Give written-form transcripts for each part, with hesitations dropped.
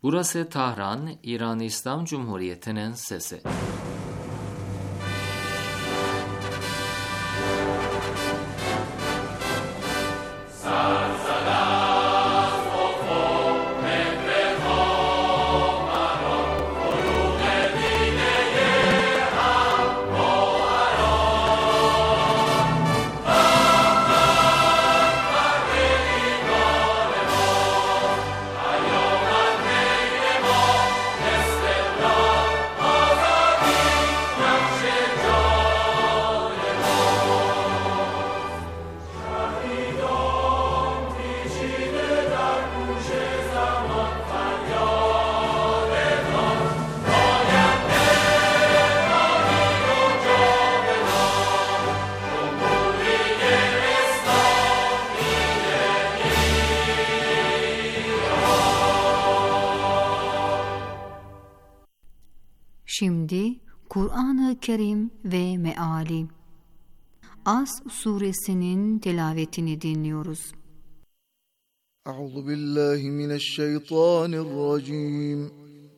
Burası Tahran, İran İslam Cumhuriyeti'nin sesi. Şimdi Kur'an-ı Kerim ve Meali. As suresinin tilavetini dinliyoruz. Euzubillahimineşşeytanirracim.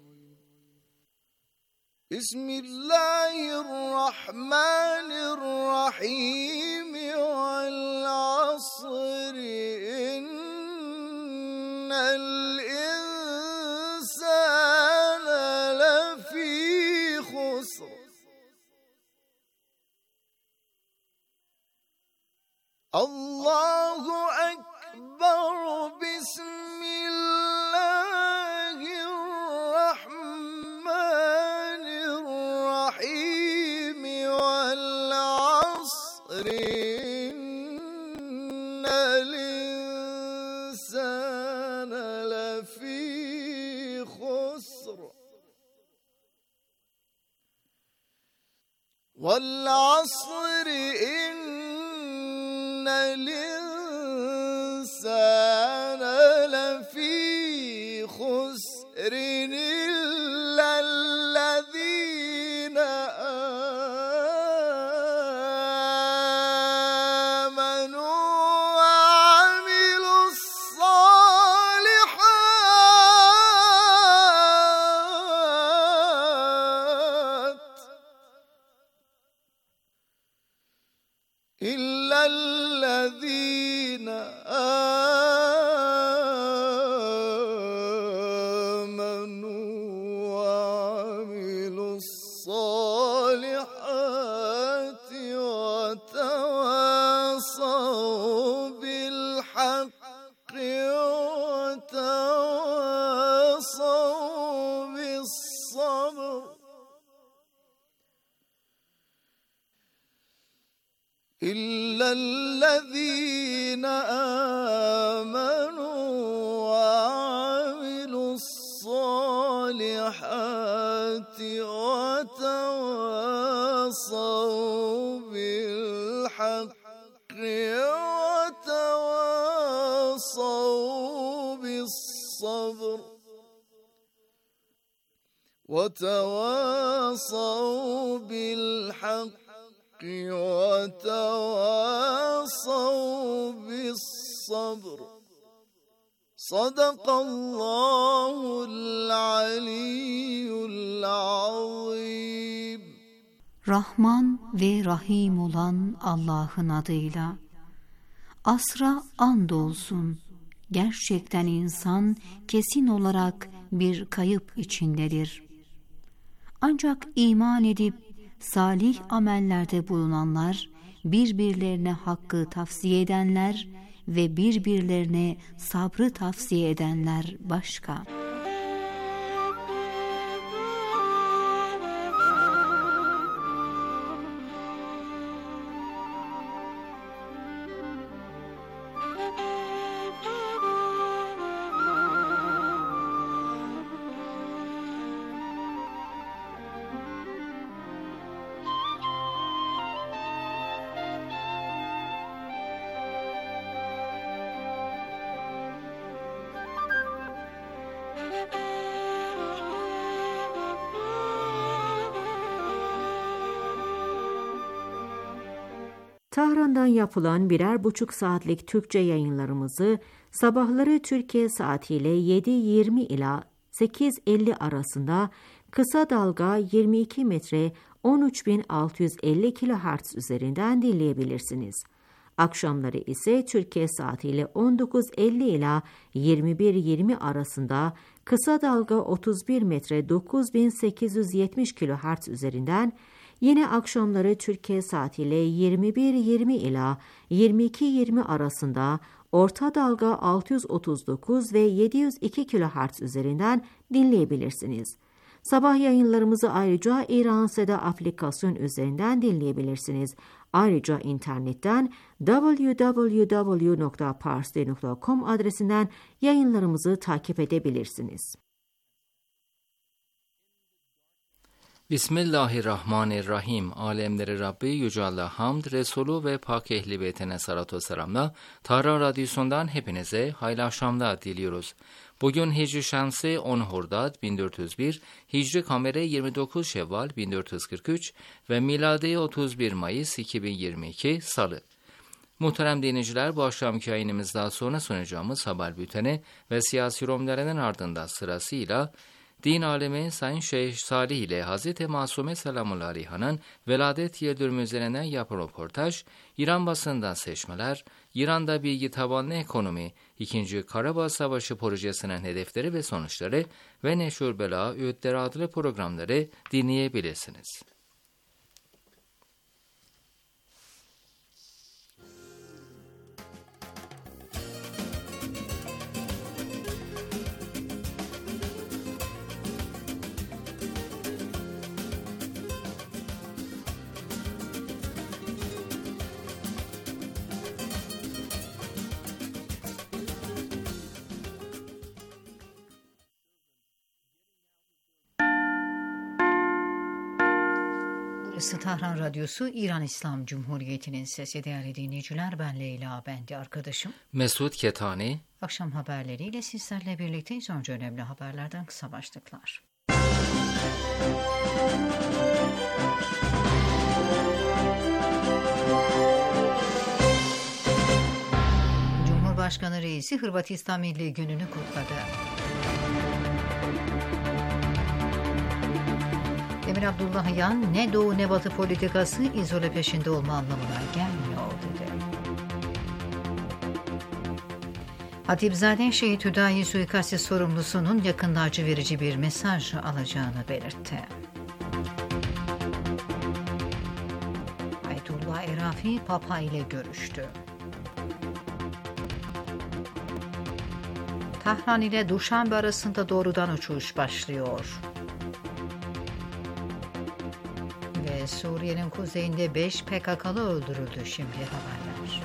Bismillahirrahmanirrahim. Vel asri innel insane lefî husr. Allahu Ekber. Bismillahirrahmanirrahim. Vel asri innel insane lefî husr. Vel asri innel insane lefî husrin illellezîne âmenû ve amilussâlihât illellezîne الذين آمنوا وعملوا الصالحات وتواصوا بالحق وتواصوا بالصبر وتواصوا بالحق وتواصوا بالصبر. Sadakallahul aliyyul azim. Rahman ve Rahim olan Allah'ın adıyla. Asra andolsun. Gerçekten insan kesin olarak bir kayıp içindedir. Ancak iman edip salih amellerde bulunanlar, birbirlerine hakkı tavsiye edenler ve birbirlerine sabrı tavsiye edenler başka. Tahran'dan yapılan 1,5 saatlik Türkçe yayınlarımızı sabahları Türkiye saatiyle 7:20 ila 8.50 arasında, kısa dalga 22 metre 13.650 kHz üzerinden dinleyebilirsiniz. Akşamları ise Türkiye saatiyle 19.50 ila 21.20 arasında kısa dalga 31 metre 9870 kHz üzerinden, yine akşamları Türkiye saatiyle 21.20 ila 22.20 arasında orta dalga 639 ve 702 kHz üzerinden dinleyebilirsiniz. Sabah yayınlarımızı ayrıca İran Seda aplikasyon üzerinden dinleyebilirsiniz. Ayrıca internetten www.parsi.com adresinden yayınlarımızı takip edebilirsiniz. Bismillahirrahmanirrahim. Alemleri Rabbi Yüce Allah hamd, Resulü ve Pak Ehli Beytine salatü selamla Tahran Radyosu'ndan hepinize hayırlı akşamlar diliyoruz. Bugün Hicri Şemsi 10 Hordad 1401, Hicri Kameri 29 Şevval 1443 ve Miladi 31 Mayıs 2022 Salı. Muhterem dinleyiciler, bu akşamki yayınımızdan sonra sunacağımız haber bülteni ve siyasi yorumlarının ardından sırasıyla din alemi Sayın Şeyh Salih ile Hazreti Masume Selamullahi Aleyha'nın veladet yıldönümü üzerine yapılan röportaj, İran basından seçmeler, İran'da bilgi tabanlı ekonomi, 2. Karabağ Savaşı projesinin hedefleri ve sonuçları ve Neşür Bela Öğütleri adlı programları dinleyebilirsiniz. Tahran Radyosu, İran İslam Cumhuriyeti'nin sesi. Değerli dinleyiciler, ben Leyla, ben de arkadaşım Mesut Ketani. Akşam haberleriyle sizlerle birlikteyiz. Önce önemli haberlerden kısa başlıklar. Cumhurbaşkanı Reisi Hırvatistan Milli Günü'nü kutladı. Emir Abdullahian, ne doğu ne batı politikası izole peşinde olma anlamına gelmiyor dedi. Hatipzade Şehit Hüdayi suikasti sorumlusunun yakında acı verici bir mesaj alacağını belirtti. Ayetullah Erafi Papa ile görüştü. Tahran ile Duşanbe arasında doğrudan uçuş başlıyor. Suriye'nin kuzeyinde 5 PKK'lı öldürüldü. Şimdi haberler.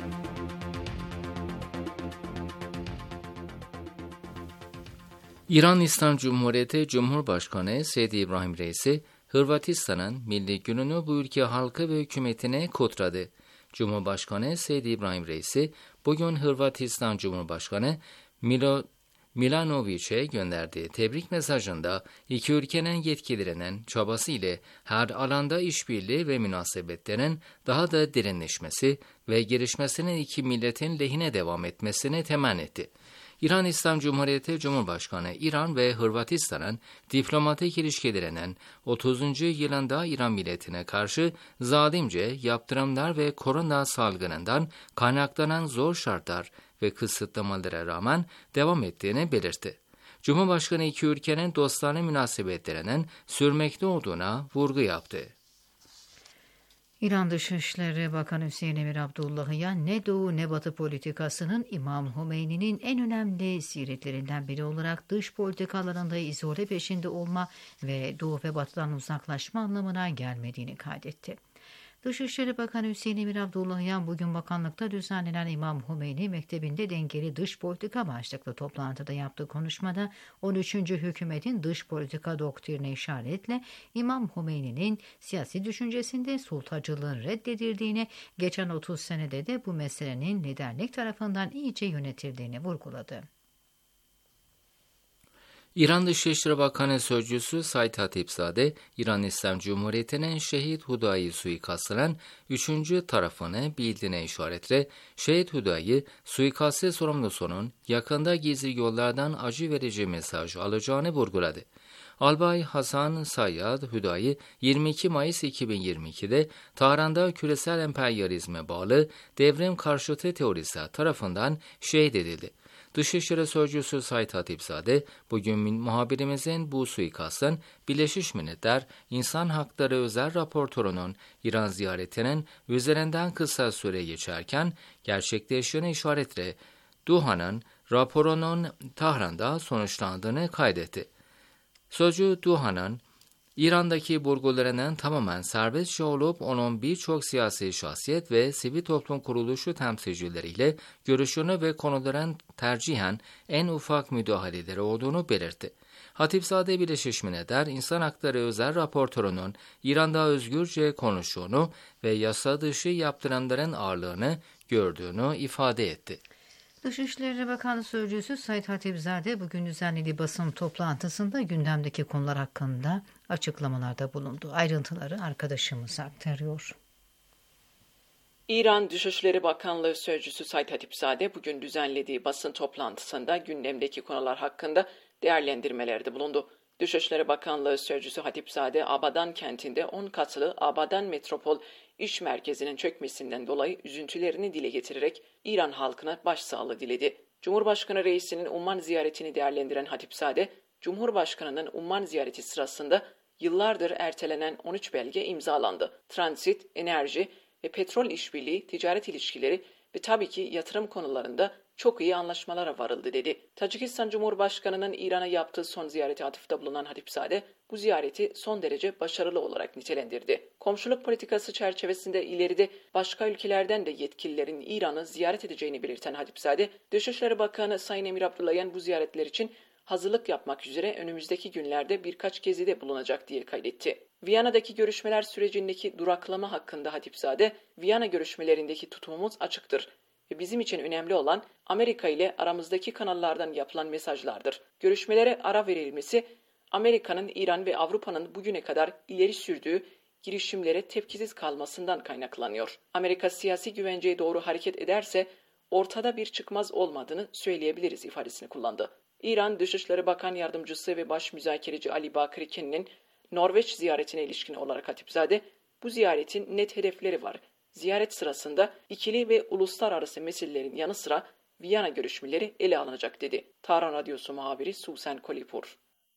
İran İslam Cumhuriyeti Cumhurbaşkanı Seyyid İbrahim Reisi, Hırvatistan'ın milli gününü bu ülke halkı ve hükümetine kutladı. Cumhurbaşkanı Seyyid İbrahim Reisi, bugün Hırvatistan Cumhurbaşkanı Milanovic'e gönderdiği tebrik mesajında iki ülkenin yetkililerinin çabası ile her alanda işbirliği ve münasebetlerin daha da derinleşmesi ve gelişmesinin iki milletin lehine devam etmesini temenni etti. İran İslam Cumhuriyeti Cumhurbaşkanı, İran ve Hırvatistan'ın diplomatik ilişkilerinin 30. yılında İran milletine karşı zalimce yaptırımlar ve korona salgınından kaynaklanan zor şartlar ve kısıtlamalara rağmen devam ettiğini belirtti. Cumhurbaşkanı iki ülkenin dostane münasebetlerinin sürmekte olduğuna vurgu yaptı. İran Dışişleri Bakanı Hüseyin Emir Abdullahian, ne doğu ne batı politikasının İmam Hümeyni'nin en önemli siretlerinden biri olarak dış politikalarında izole peşinde olma ve doğu ve batıdan uzaklaşma anlamına gelmediğini kaydetti. Dışişleri Bakanı Hüseyin Emir Abdullahian, bugün bakanlıkta düzenlenen İmam Hümeyni Mektebi'nde dengeli dış politika başlıklı toplantıda yaptığı konuşmada 13. hükümetin dış politika doktrine işaretle İmam Hümeyni'nin siyasi düşüncesinde sultacılığın reddedildiğini, geçen 30 senede de bu meselenin liderlik tarafından iyice yönetildiğini vurguladı. İran Dışişleri Bakanı Sözcüsü Said Hatipzade, İran İslam Cumhuriyeti'nin Şehit Hudai suikastının 3. tarafını bildiğine işaretle, Şehit Hudai suikastı sorumlusunun yakında gizli yollardan acı verici mesaj alacağını vurguladı. Albay Hasan Sayyad Hudai 22 Mayıs 2022'de Tahran'da küresel emperyalizme bağlı devrim karşıtı teoristler tarafından şehit edildi. Dışişleri Sözcüsü Said Hatipzade, bugün muhabirimizin bu suikastın Birleşmiş Milletler İnsan Hakları Özel Raportörü'nün İran ziyaretinin üzerinden kısa süre geçerken gerçekleştiğine işaretle Duhan'ın raporunun Tahran'da sonuçlandığını kaydetti. Sözcü Duhan'ın İran'daki burgularının tamamen serbestçe olup onun birçok siyasi şahsiyet ve sivil toplum kuruluşu temsilcileriyle görüşünü ve konuların tercihen en ufak müdahaleleri olduğunu belirtti. Hatipzade Birleşmiş Milletler İnsan Hakları Özel Raportörü'nün İran'da özgürce konuştuğunu ve yasa dışı yaptırımların ağırlığını gördüğünü ifade etti. Dışişleri Bakanı Sözcüsü Said Hatipzade bugün düzenlediği basın toplantısında gündemdeki konular hakkında açıklamalarda bulundu. Ayrıntıları arkadaşımız aktarıyor. İran Dışişleri Bakanlığı Sözcüsü Said Hatipzade bugün düzenlediği basın toplantısında gündemdeki konular hakkında değerlendirmelerde bulundu. Dışişleri Bakanlığı Sözcüsü Hatipzade, Abadan kentinde 10 katlı Abadan Metropol İş Merkezi'nin çökmesinden dolayı üzüntülerini dile getirerek İran halkına başsağlığı diledi. Cumhurbaşkanı reisinin Umman ziyaretini değerlendiren Hatipzade, Cumhurbaşkanı'nın Umman ziyareti sırasında yıllardır ertelenen 13 belge imzalandı. Transit, enerji ve petrol işbirliği, ticaret ilişkileri ve tabii ki yatırım konularında çok iyi anlaşmalara varıldı dedi. Tacikistan Cumhurbaşkanı'nın İran'a yaptığı son ziyarete atıfta bulunan Hatipzade, bu ziyareti son derece başarılı olarak nitelendirdi. Komşuluk politikası çerçevesinde ileride başka ülkelerden de yetkililerin İran'ı ziyaret edeceğini belirten Hatipzade, Dışişleri Bakanı Sayın Emir Abdullahian bu ziyaretler için hazırlık yapmak üzere önümüzdeki günlerde birkaç gezide bulunacak diye kaydetti. Viyana'daki görüşmeler sürecindeki duraklama hakkında Hatipzade, Viyana görüşmelerindeki tutumumuz açıktır ve bizim için önemli olan Amerika ile aramızdaki kanallardan yapılan mesajlardır. Görüşmelere ara verilmesi, Amerika'nın, İran ve Avrupa'nın bugüne kadar ileri sürdüğü girişimlere tepkisiz kalmasından kaynaklanıyor. Amerika siyasi güvenceye doğru hareket ederse ortada bir çıkmaz olmadığını söyleyebiliriz ifadesini kullandı. İran Dışişleri Bakan Yardımcısı ve Baş Müzakereci Ali Bakır Ken'in Norveç ziyaretine ilişkin olarak Hatipzade, bu ziyaretin net hedefleri var. Ziyaret sırasında ikili ve uluslararası meselelerin yanı sıra Viyana görüşmeleri ele alınacak dedi. Tahran Radyosu muhabiri Susan Kolipur.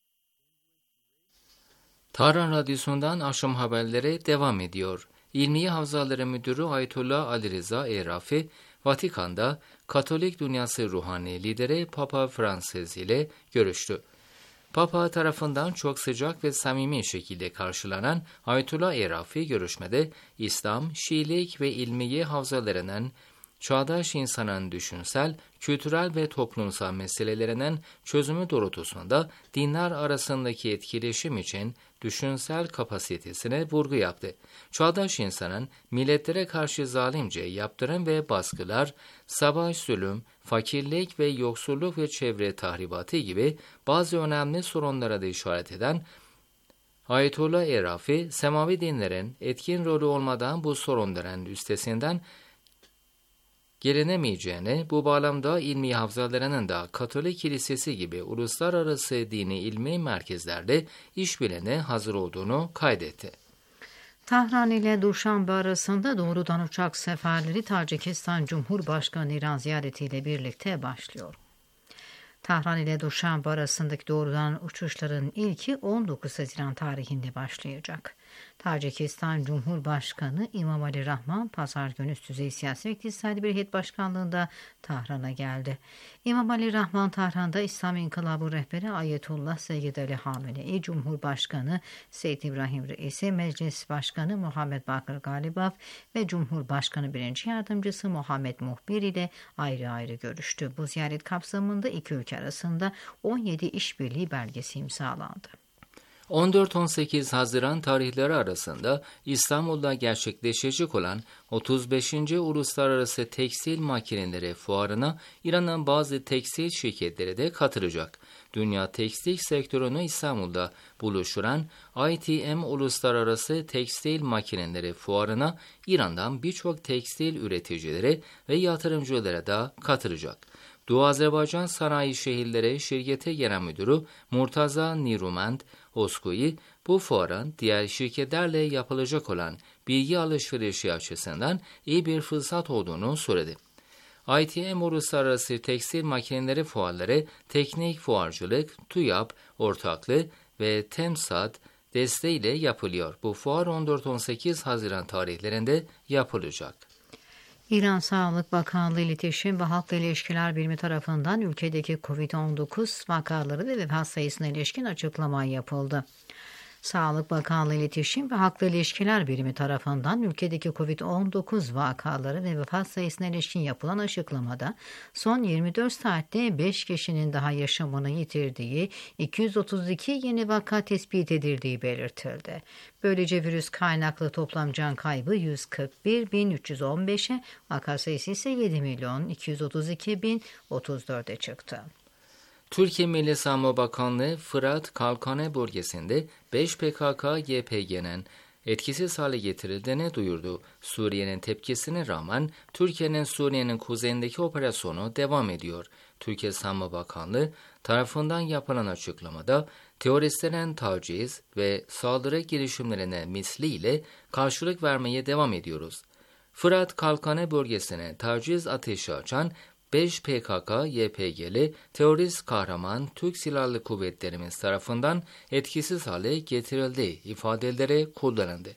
Tahran Radyosu'ndan akşam haberleri devam ediyor. İlmiye Havzaları Müdürü Ayetullah Ali Reza Erafi, Vatikan'da Katolik Dünyası Ruhani Lideri Papa Francis ile görüştü. Papa tarafından çok sıcak ve samimi şekilde karşılanan Ayetullah Erafi görüşmede İslam, Şiilik ve ilmiye havzalarının çağdaş insanın düşünsel, kültürel ve toplumsal meselelerinin çözümü doğrultusunda dinler arasındaki etkileşim için düşünsel kapasitesine vurgu yaptı. Çağdaş insanın milletlere karşı zalimce yaptırım ve baskılar, savaş, zulüm, fakirlik ve yoksulluk ve çevre tahribatı gibi bazı önemli sorunlara da işaret eden Ayetullah Erafi, semavi dinlerin etkin rolü olmadan bu sorunların üstesinden gelinemeyeceğini, bu bağlamda ilmi havzalarının da Katolik Kilisesi gibi uluslararası dini ilmi merkezlerde işbirliğine hazır olduğunu kaydetti. Tahran ile Duşanbe arasında doğrudan uçak seferleri Tacikistan Cumhurbaşkanı İran ziyaretiyle birlikte başlıyor. Tahran ile Duşanbe arasındaki doğrudan uçuşların ilki 19 Haziran tarihinde başlayacak. Tacikistan Cumhurbaşkanı İmamali Rahman pazar günü üst düzey siyasi ve iktisadi bir heyet başkanlığında Tahran'a geldi. İmamali Rahman Tahran'da İslam İnkılabı rehberi Ayetullah Seyyid Ali Hamenei, Cumhurbaşkanı Seyyid İbrahim Reisi, Meclis Başkanı Muhammed Bakır Galibaf ve Cumhurbaşkanı 1. Yardımcısı Muhammed Muhbir ile ayrı ayrı görüştü. Bu ziyaret kapsamında iki ülke arasında 17 işbirliği belgesi imzalandı. 14-18 Haziran tarihleri arasında İstanbul'da gerçekleşecek olan 35. Uluslararası Tekstil Makineleri Fuarı'na İran'ın bazı tekstil şirketleri de katılacak. Dünya tekstil sektörünü İstanbul'da buluşturan ITM Uluslararası Tekstil Makineleri Fuarı'na İran'dan birçok tekstil üreticileri ve yatırımcıları da katılacak. Doğu Azerbaycan Sanayi Şehirleri Şirketi Genel Müdürü Murtaza Nirumend Oskoyi, bu fuarın diğer şirketlerle yapılacak olan bilgi alışverişi açısından iyi bir fırsat olduğunu söyledi. ITM Uluslararası Tekstil Makineleri Fuarları, teknik fuarcılık, TÜYAP ortaklığı ve TEMSAT desteğiyle yapılıyor. Bu fuar 14-18 Haziran tarihlerinde yapılacak. İran Sağlık Bakanlığı İletişim ve Halkla İlişkiler Birimi tarafından ülkedeki COVID-19 vakaları ve vefat sayısına ilişkin açıklama yapıldı. Sağlık Bakanlığı İletişim ve Halkla İlişkiler Birimi tarafından ülkedeki COVID-19 vakaları ve vefat sayısına ilişkin yapılan açıklamada son 24 saatte 5 kişinin daha yaşamını yitirdiği, 232 yeni vaka tespit edildiği belirtildi. Böylece virüs kaynaklı toplam can kaybı 141.315'e, vaka sayısı ise 7.232.034'e çıktı. Türkiye Milli Savunma Bakanlığı, Fırat Kalkane bölgesinde 5 PKK-YPG'nin etkisiz hale getirildiğini duyurdu. Suriye'nin tepkisine rağmen Türkiye'nin Suriye'nin kuzeyindeki operasyonu devam ediyor. Türkiye Savunma Bakanlığı tarafından yapılan açıklamada teröristlerin taciz ve saldırı girişimlerine misliyle karşılık vermeye devam ediyoruz. Fırat Kalkane bölgesine taciz ateşi açan 5 PKK-YPG'li terörist kahraman Türk Silahlı Kuvvetlerimiz tarafından etkisiz hale getirildi ifadeleri kullanıldı.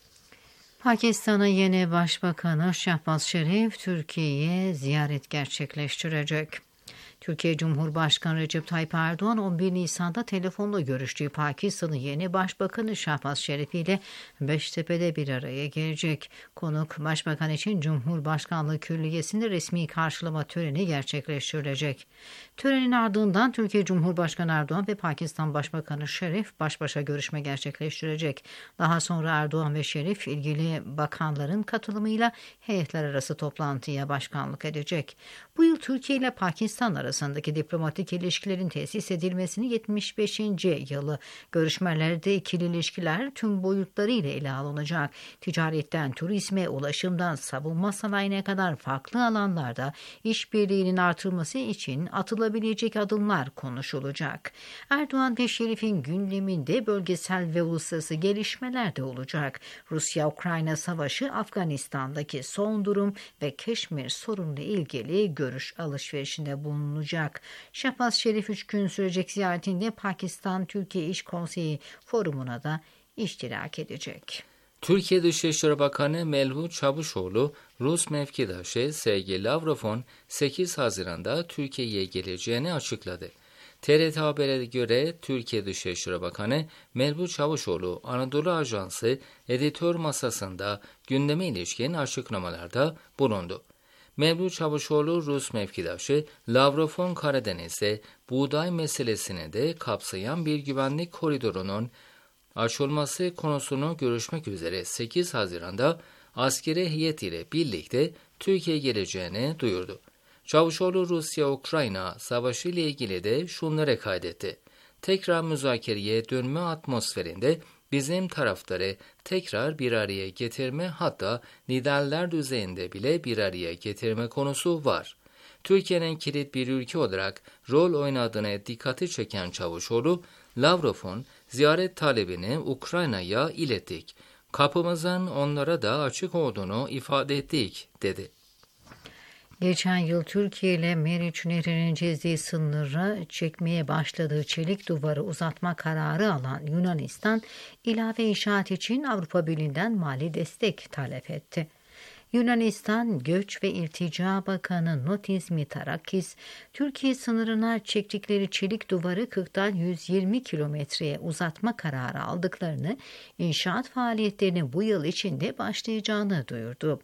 Pakistan'ın yeni Başbakanı Şehbaz Şerif Türkiye'ye ziyaret gerçekleştirecek. Türkiye Cumhurbaşkanı Recep Tayyip Erdoğan 11 Nisan'da telefonla görüştüğü Pakistan'ın yeni Başbakanı Şehbaz Şerif ile Beştepe'de bir araya gelecek. Konuk Başbakan için Cumhurbaşkanlığı Külliyesi'nde resmi karşılama töreni gerçekleştirilecek. Törenin ardından Türkiye Cumhurbaşkanı Erdoğan ve Pakistan Başbakanı Şerif baş başa görüşme gerçekleştirecek. Daha sonra Erdoğan ve Şerif ilgili bakanların katılımıyla heyetler arası toplantıya başkanlık edecek. Bu yıl Türkiye ile Pakistan arasındaki diplomatik ilişkilerin tesis edilmesinin 75. yılı. Görüşmelerde ikili ilişkiler tüm boyutlarıyla ele alınacak. Ticaretten turizme, ulaşımdan savunma sanayine kadar farklı alanlarda işbirliğinin artırılması için atılabilecek adımlar konuşulacak. Erdoğan ve Şerif'in gündeminde bölgesel ve uluslararası gelişmeler de olacak. Rusya-Ukrayna savaşı, Afganistan'daki son durum ve Keşmir sorunuyla ilgili görüş alışverişinde bulunacak. Şehbaz Şerif 3 gün sürecek ziyaretinde Pakistan-Türkiye İş Konseyi forumuna da iştirak edecek. Türkiye Dışişleri Bakanı Mevlüt Çavuşoğlu, Rus mevkidaşı Sergey Lavrov'un 8 Haziran'da Türkiye'ye geleceğini açıkladı. TRT Haber'e göre Türkiye Dışişleri Bakanı Mevlüt Çavuşoğlu, Anadolu Ajansı editör masasında gündeme ilişkin açıklamalarda bulundu. Mevlüt Çavuşoğlu, Rus mevkidaşı Lavrov'un Karadeniz'de buğday meselesini de kapsayan bir güvenlik koridorunun açılması konusunu görüşmek üzere 8 Haziran'da askeri heyet ile birlikte Türkiye'ye geleceğini duyurdu. Çavuşoğlu, Rusya-Ukrayna savaşı ile ilgili de şunları kaydetti. Tekrar müzakereye dönme atmosferinde bizim taraftarı tekrar bir araya getirme, hatta liderler düzeyinde bile bir araya getirme konusu var. Türkiye'nin kilit bir ülke olarak rol oynadığına dikkati çeken Çavuşoğlu, Lavrov'un ziyaret talebini Ukrayna'ya ilettik. Kapımızın onlara da açık olduğunu ifade ettik, dedi. Geçen yıl Türkiye ile Meriç Nehri'nin çizdiği sınırı çekmeye başladığı çelik duvarı uzatma kararı alan Yunanistan, ilave inşaat için Avrupa Birliği'nden mali destek talep etti. Yunanistan Göç ve İltica Bakanı Notis Mitarakis, Türkiye sınırına çektikleri çelik duvarı 40'tan 120 kilometreye uzatma kararı aldıklarını, inşaat faaliyetlerinin bu yıl içinde başlayacağını duyurdu.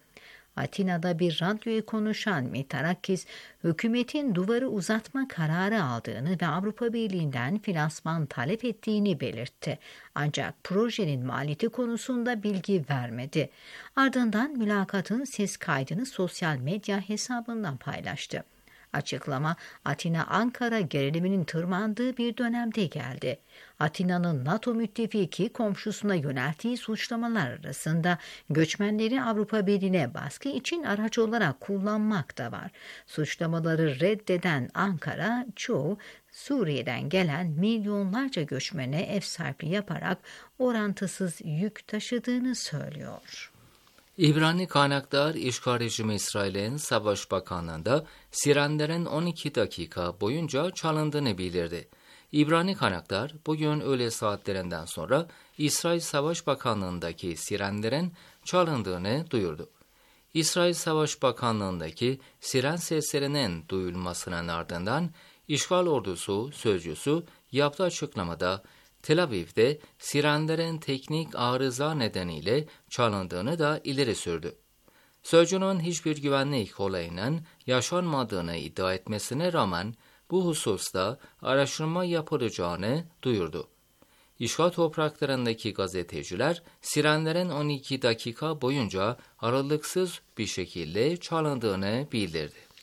Atina'da bir radyoya konuşan Mitsotakis, hükümetin duvarı uzatma kararı aldığını ve Avrupa Birliği'nden finansman talep ettiğini belirtti. Ancak projenin maliyeti konusunda bilgi vermedi. Ardından mülakatın ses kaydını sosyal medya hesabından paylaştı. Açıklama, Atina-Ankara geriliminin tırmandığı bir dönemde geldi. Atina'nın NATO müttefiki komşusuna yönelttiği suçlamalar arasında göçmenleri Avrupa Birliği'ne baskı için araç olarak kullanmak da var. Suçlamaları reddeden Ankara, çoğu Suriye'den gelen milyonlarca göçmene ev sahipliği yaparak orantısız yük taşıdığını söylüyor. İbrani kaynaklar işgal rejimi İsrail'in Savaş Bakanlığı'nda sirenlerin 12 dakika boyunca çalındığını bildirdi. İbrani kaynaklar bugün öğle saatlerinden sonra İsrail Savaş Bakanlığı'ndaki sirenlerin çalındığını duyurdu. İsrail Savaş Bakanlığı'ndaki siren seslerinin duyulmasının ardından işgal ordusu sözcüsü yaptığı açıklamada Tel Aviv'de sirenlerin teknik arıza nedeniyle çalındığını da ileri sürdü. Sözcünün hiçbir güvenlik olayının yaşanmadığını iddia etmesine rağmen bu hususta araştırma yapılacağını duyurdu. İşgal topraklarındaki gazeteciler sirenlerin 12 dakika boyunca aralıksız bir şekilde çalındığını bildirdi.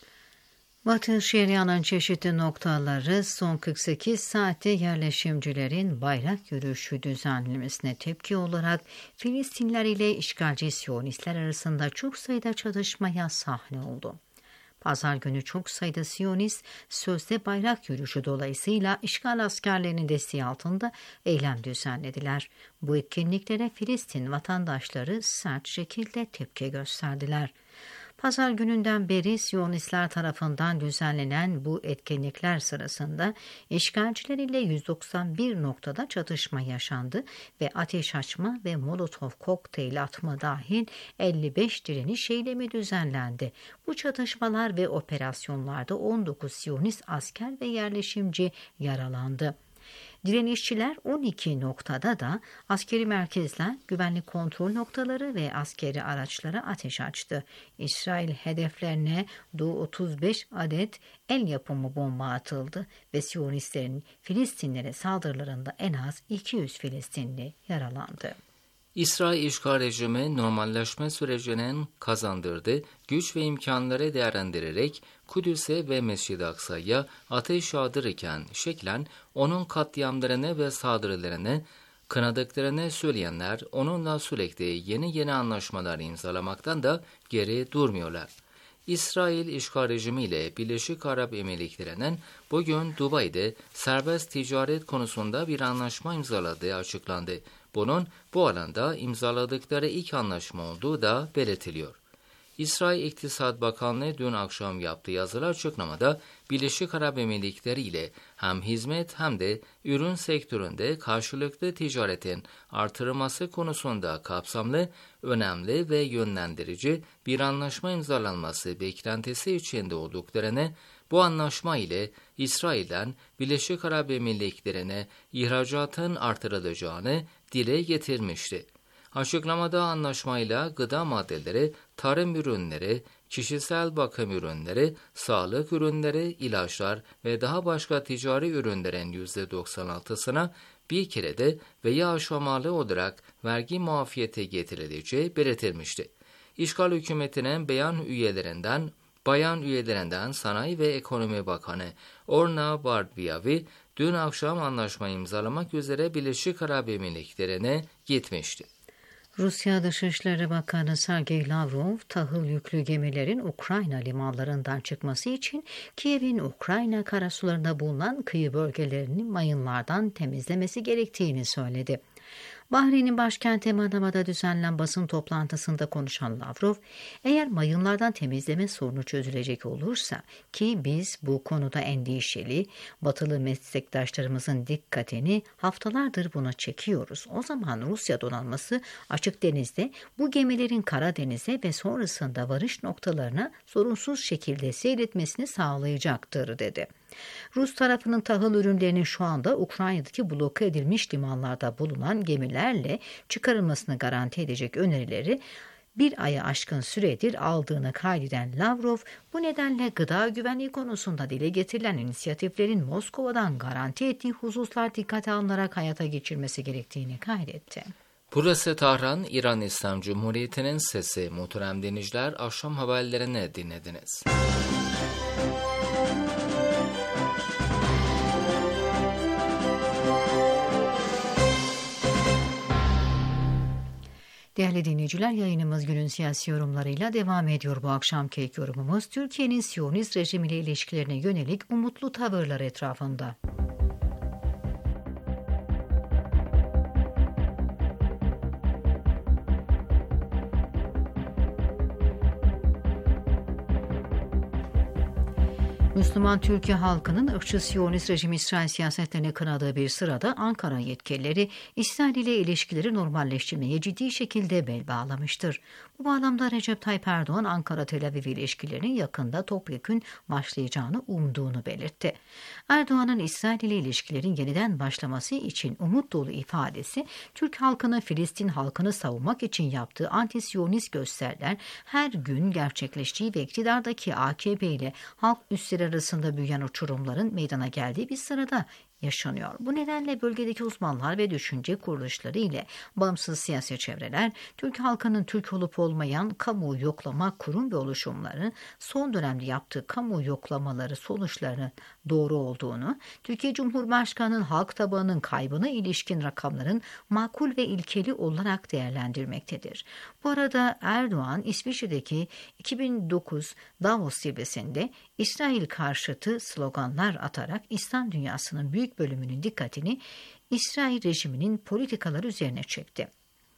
Batı Şeria'nın çeşitli noktaları son 48 saatte yerleşimcilerin bayrak yürüyüşü düzenlemesine tepki olarak Filistinler ile işgalci Siyonistler arasında çok sayıda çatışmaya sahne oldu. Pazar günü çok sayıda Siyonist sözde bayrak yürüyüşü dolayısıyla işgal askerlerinin desteği altında eylem düzenlediler. Bu etkinliklere Filistin vatandaşları sert şekilde tepki gösterdiler. Pazar gününden beri Siyonistler tarafından düzenlenen bu etkinlikler sırasında işgalciler ile 191 noktada çatışma yaşandı ve ateş açma ve Molotov kokteyl atma dahil 55 direniş eylemi düzenlendi. Bu çatışmalar ve operasyonlarda 19 Siyonist asker ve yerleşimci yaralandı. Direnişçiler 12 noktada da askeri merkezler, güvenlik kontrol noktaları ve askeri araçlara ateş açtı. İsrail hedeflerine 35 adet el yapımı bomba atıldı ve Siyonistlerin Filistinlere saldırılarında en az 200 Filistinli yaralandı. İsrail işgal rejimi normalleşme sürecinin kazandırdığı güç ve imkanları değerlendirerek Kudüs'e ve Mescid-i Aksa'ya ateş yağdırırken şeklen onun katliamlarını ve saldırılarını kınadıklarını söyleyenler onunla sürekli yeni anlaşmalar imzalamaktan da geri durmuyorlar. İsrail işgal rejimi ile Birleşik Arap Emirlikleri'nin bugün Dubai'de serbest ticaret konusunda bir anlaşma imzaladığı açıklandı. Bunun bu alanda imzaladıkları ilk anlaşma olduğu da belirtiliyor. İsrail İktisat Bakanlığı dün akşam yaptığı yazılı açıklamada Birleşik Arap Emirlikleri ile hem hizmet hem de ürün sektöründe karşılıklı ticaretin artırılması konusunda kapsamlı, önemli ve yönlendirici bir anlaşma imzalanması beklentisi içinde olduklarını, bu anlaşma ile İsrail'den Birleşik Arap Emirlikleri'ne ihracatın artırılacağını dile getirmişti. Açıklamada anlaşmayla gıda maddeleri, tarım ürünleri, kişisel bakım ürünleri, sağlık ürünleri, ilaçlar ve daha başka ticari ürünlerin %96'sına bir kerede veya aşamalı olarak vergi muafiyeti getirileceği belirtilmişti. İşgal hükümetinin bayan üyelerinden Sanayi ve Ekonomi Bakanı Orna Barbiyavi dün akşam anlaşma imzalamak üzere Birleşik Arap Emirlikleri'ne gitmişti. Rusya Dışişleri Bakanı Sergey Lavrov, tahıl yüklü gemilerin Ukrayna limanlarından çıkması için Kiev'in Ukrayna karasularında bulunan kıyı bölgelerini mayınlardan temizlemesi gerektiğini söyledi. Bahreyn'in başkenti Manama'da düzenlenen basın toplantısında konuşan Lavrov, eğer mayınlardan temizleme sorunu çözülecek olursa ki biz bu konuda endişeli, batılı meslektaşlarımızın dikkatini haftalardır buna çekiyoruz. O zaman Rusya donanması açık denizde bu gemilerin Karadeniz'e ve sonrasında varış noktalarına sorunsuz şekilde seyretmesini sağlayacaktır dedi. Rus tarafının tahıl ürünlerinin şu anda Ukrayna'daki bloke edilmiş limanlarda bulunan gemilerle çıkarılmasını garanti edecek önerileri bir aya aşkın süredir aldığını kaydeden Lavrov, bu nedenle gıda güvenliği konusunda dile getirilen inisiyatiflerin Moskova'dan garanti ettiği hususlar dikkate alınarak hayata geçirmesi gerektiğini kaydetti. Burası Tahran, İran İslam Cumhuriyeti'nin sesi. Muhterem dinleyiciler, akşam haberlerini dinlediniz. Değerli dinleyiciler, yayınımız günün siyasi yorumlarıyla devam ediyor. Bu akşamki ilk yorumumuz Türkiye'nin Siyonist rejimiyle ilişkilerine yönelik umutlu tavırlar etrafında. Müslüman Türkiye halkının ırkçı Siyonist rejim İsrail siyasetlerini kınadığı bir sırada Ankara yetkilileri İsrail ile ilişkileri normalleştirmeye ciddi şekilde bel bağlamıştır. Bu bağlamda Recep Tayyip Erdoğan Ankara-Tel Aviv ilişkilerinin yakında topyekün başlayacağını umduğunu belirtti. Erdoğan'ın İsrail ile ilişkilerin yeniden başlaması için umut dolu ifadesi, Türk halkını Filistin halkını savunmak için yaptığı anti-Siyonist gösteriler her gün gerçekleştiği ve iktidardaki AKP ile halk üsleri arasında büyüyen uçurumların meydana geldiği bir sırada yaşanıyor. Bu nedenle bölgedeki uzmanlar ve düşünce kuruluşları ile bağımsız siyasi çevreler, Türk halkının Türk olup olmayan kamuoyu yoklama kurum ve oluşumları son dönemde yaptığı kamuoyu yoklamaları sonuçlarının doğru olduğunu, Türkiye Cumhurbaşkanı'nın halk tabanının kaybına ilişkin rakamların makul ve ilkeli olarak değerlendirmektedir. Bu arada Erdoğan, İsviçre'deki 2009 Davos zirvesinde İsrail karşıtı sloganlar atarak İslam dünyasının büyük bölümünün dikkatini İsrail rejiminin politikaları üzerine çekti.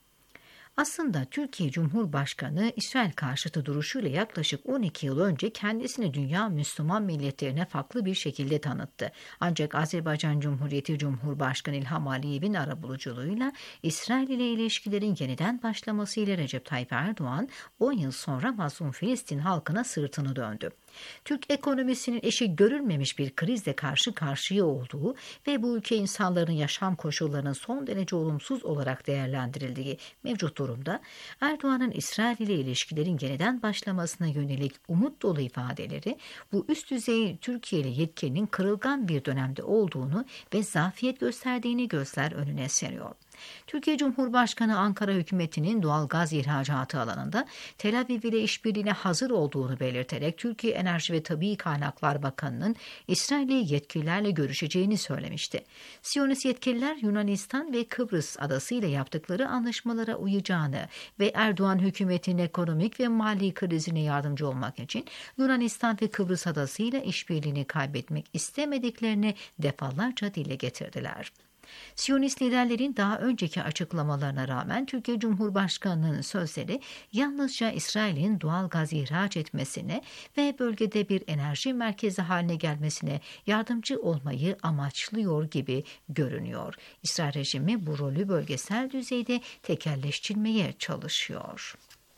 Aslında Türkiye Cumhurbaşkanı İsrail karşıtı duruşuyla yaklaşık 12 yıl önce kendisini dünya Müslüman milletlerine farklı bir şekilde tanıttı. Ancak Azerbaycan Cumhuriyeti Cumhurbaşkanı İlham Aliyev'in arabuluculuğuyla İsrail ile ilişkilerin yeniden başlamasıyla Recep Tayyip Erdoğan 10 yıl sonra mazlum Filistin halkına sırtını döndü. Türk ekonomisinin eşi görülmemiş bir krizle karşı karşıya olduğu ve bu ülke insanların yaşam koşullarının son derece olumsuz olarak değerlendirildiği mevcut durumda Erdoğan'ın İsrail ile ilişkilerin yeniden başlamasına yönelik umut dolu ifadeleri bu üst düzey Türkiye'li yetkilinin kırılgan bir dönemde olduğunu ve zafiyet gösterdiğini gözler önüne seriyor. Türkiye Cumhurbaşkanı Ankara hükümetinin doğal gaz ihracatı alanında Tel Aviv ile işbirliğine hazır olduğunu belirterek Türkiye Enerji ve Tabii Kaynaklar Bakanı'nın İsrailli yetkililerle görüşeceğini söylemişti. Siyonist yetkililer Yunanistan ve Kıbrıs adası ile yaptıkları anlaşmalara uyacağını ve Erdoğan hükümetinin ekonomik ve mali krizine yardımcı olmak için Yunanistan ve Kıbrıs adası ile işbirliğini kaybetmek istemediklerini defalarca dile getirdiler. Siyonist liderlerin daha önceki açıklamalarına rağmen Türkiye Cumhurbaşkanı'nın sözleri yalnızca İsrail'in doğal gaz ihraç etmesine ve bölgede bir enerji merkezi haline gelmesine yardımcı olmayı amaçlıyor gibi görünüyor. İsrail rejimi bu rolü bölgesel düzeyde tekelleştirmeye çalışıyor.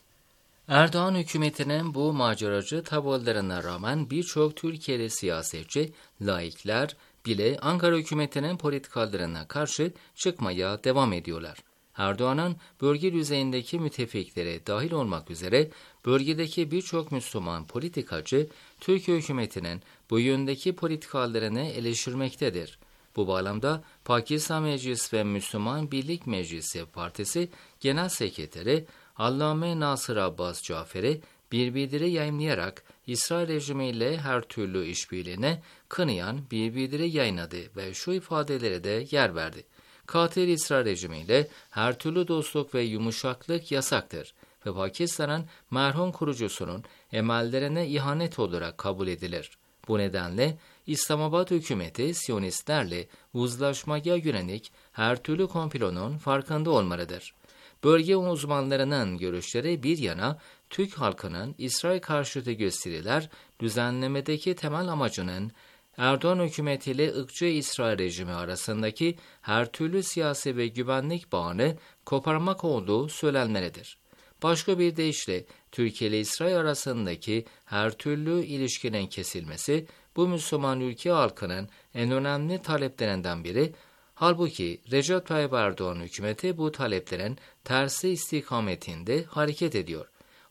Erdoğan hükümetinin bu maceracı tavırlarına rağmen birçok Türkiye'li siyasetçi, laikler bile Ankara hükümetinin politikalarına karşı çıkmaya devam ediyorlar. Erdoğan'ın bölge düzeyindeki müttefikleri dahil olmak üzere bölgedeki birçok Müslüman politikacı Türkiye hükümetinin bu yöndeki politikalarını eleştirmektedir. Bu bağlamda Pakistan Meclis ve Müslüman Birlik Meclisi Partisi Genel Sekreteri Allame Nasır Abbas Cafer'i bir bildiri yayımlayarak İsrail rejimiyle her türlü işbirliğine kınayan bir bildiri yayınladı ve şu ifadelere de yer verdi. Katil İsrail rejimiyle her türlü dostluk ve yumuşaklık yasaktır ve Pakistan'ın merhum kurucusunun emellerine ihanet olarak kabul edilir. Bu nedenle İslamabad hükümeti Siyonistlerle uzlaşmaya yönelik her türlü komplonun farkında olmalıdır. Bölge uzmanlarının görüşleri bir yana, Türk halkının İsrail karşıtı gösteriler düzenlemedeki temel amacının Erdoğan hükümetiyle ırkçı İsrail rejimi arasındaki her türlü siyasi ve güvenlik bağını koparmak olduğu söylenmelidir. Başka bir deyişle Türkiye ile İsrail arasındaki her türlü ilişkinin kesilmesi bu Müslüman ülke halkının en önemli taleplerinden biri. Halbuki Recep Tayyip Erdoğan hükümeti bu taleplerin tersi istikametinde hareket ediyor.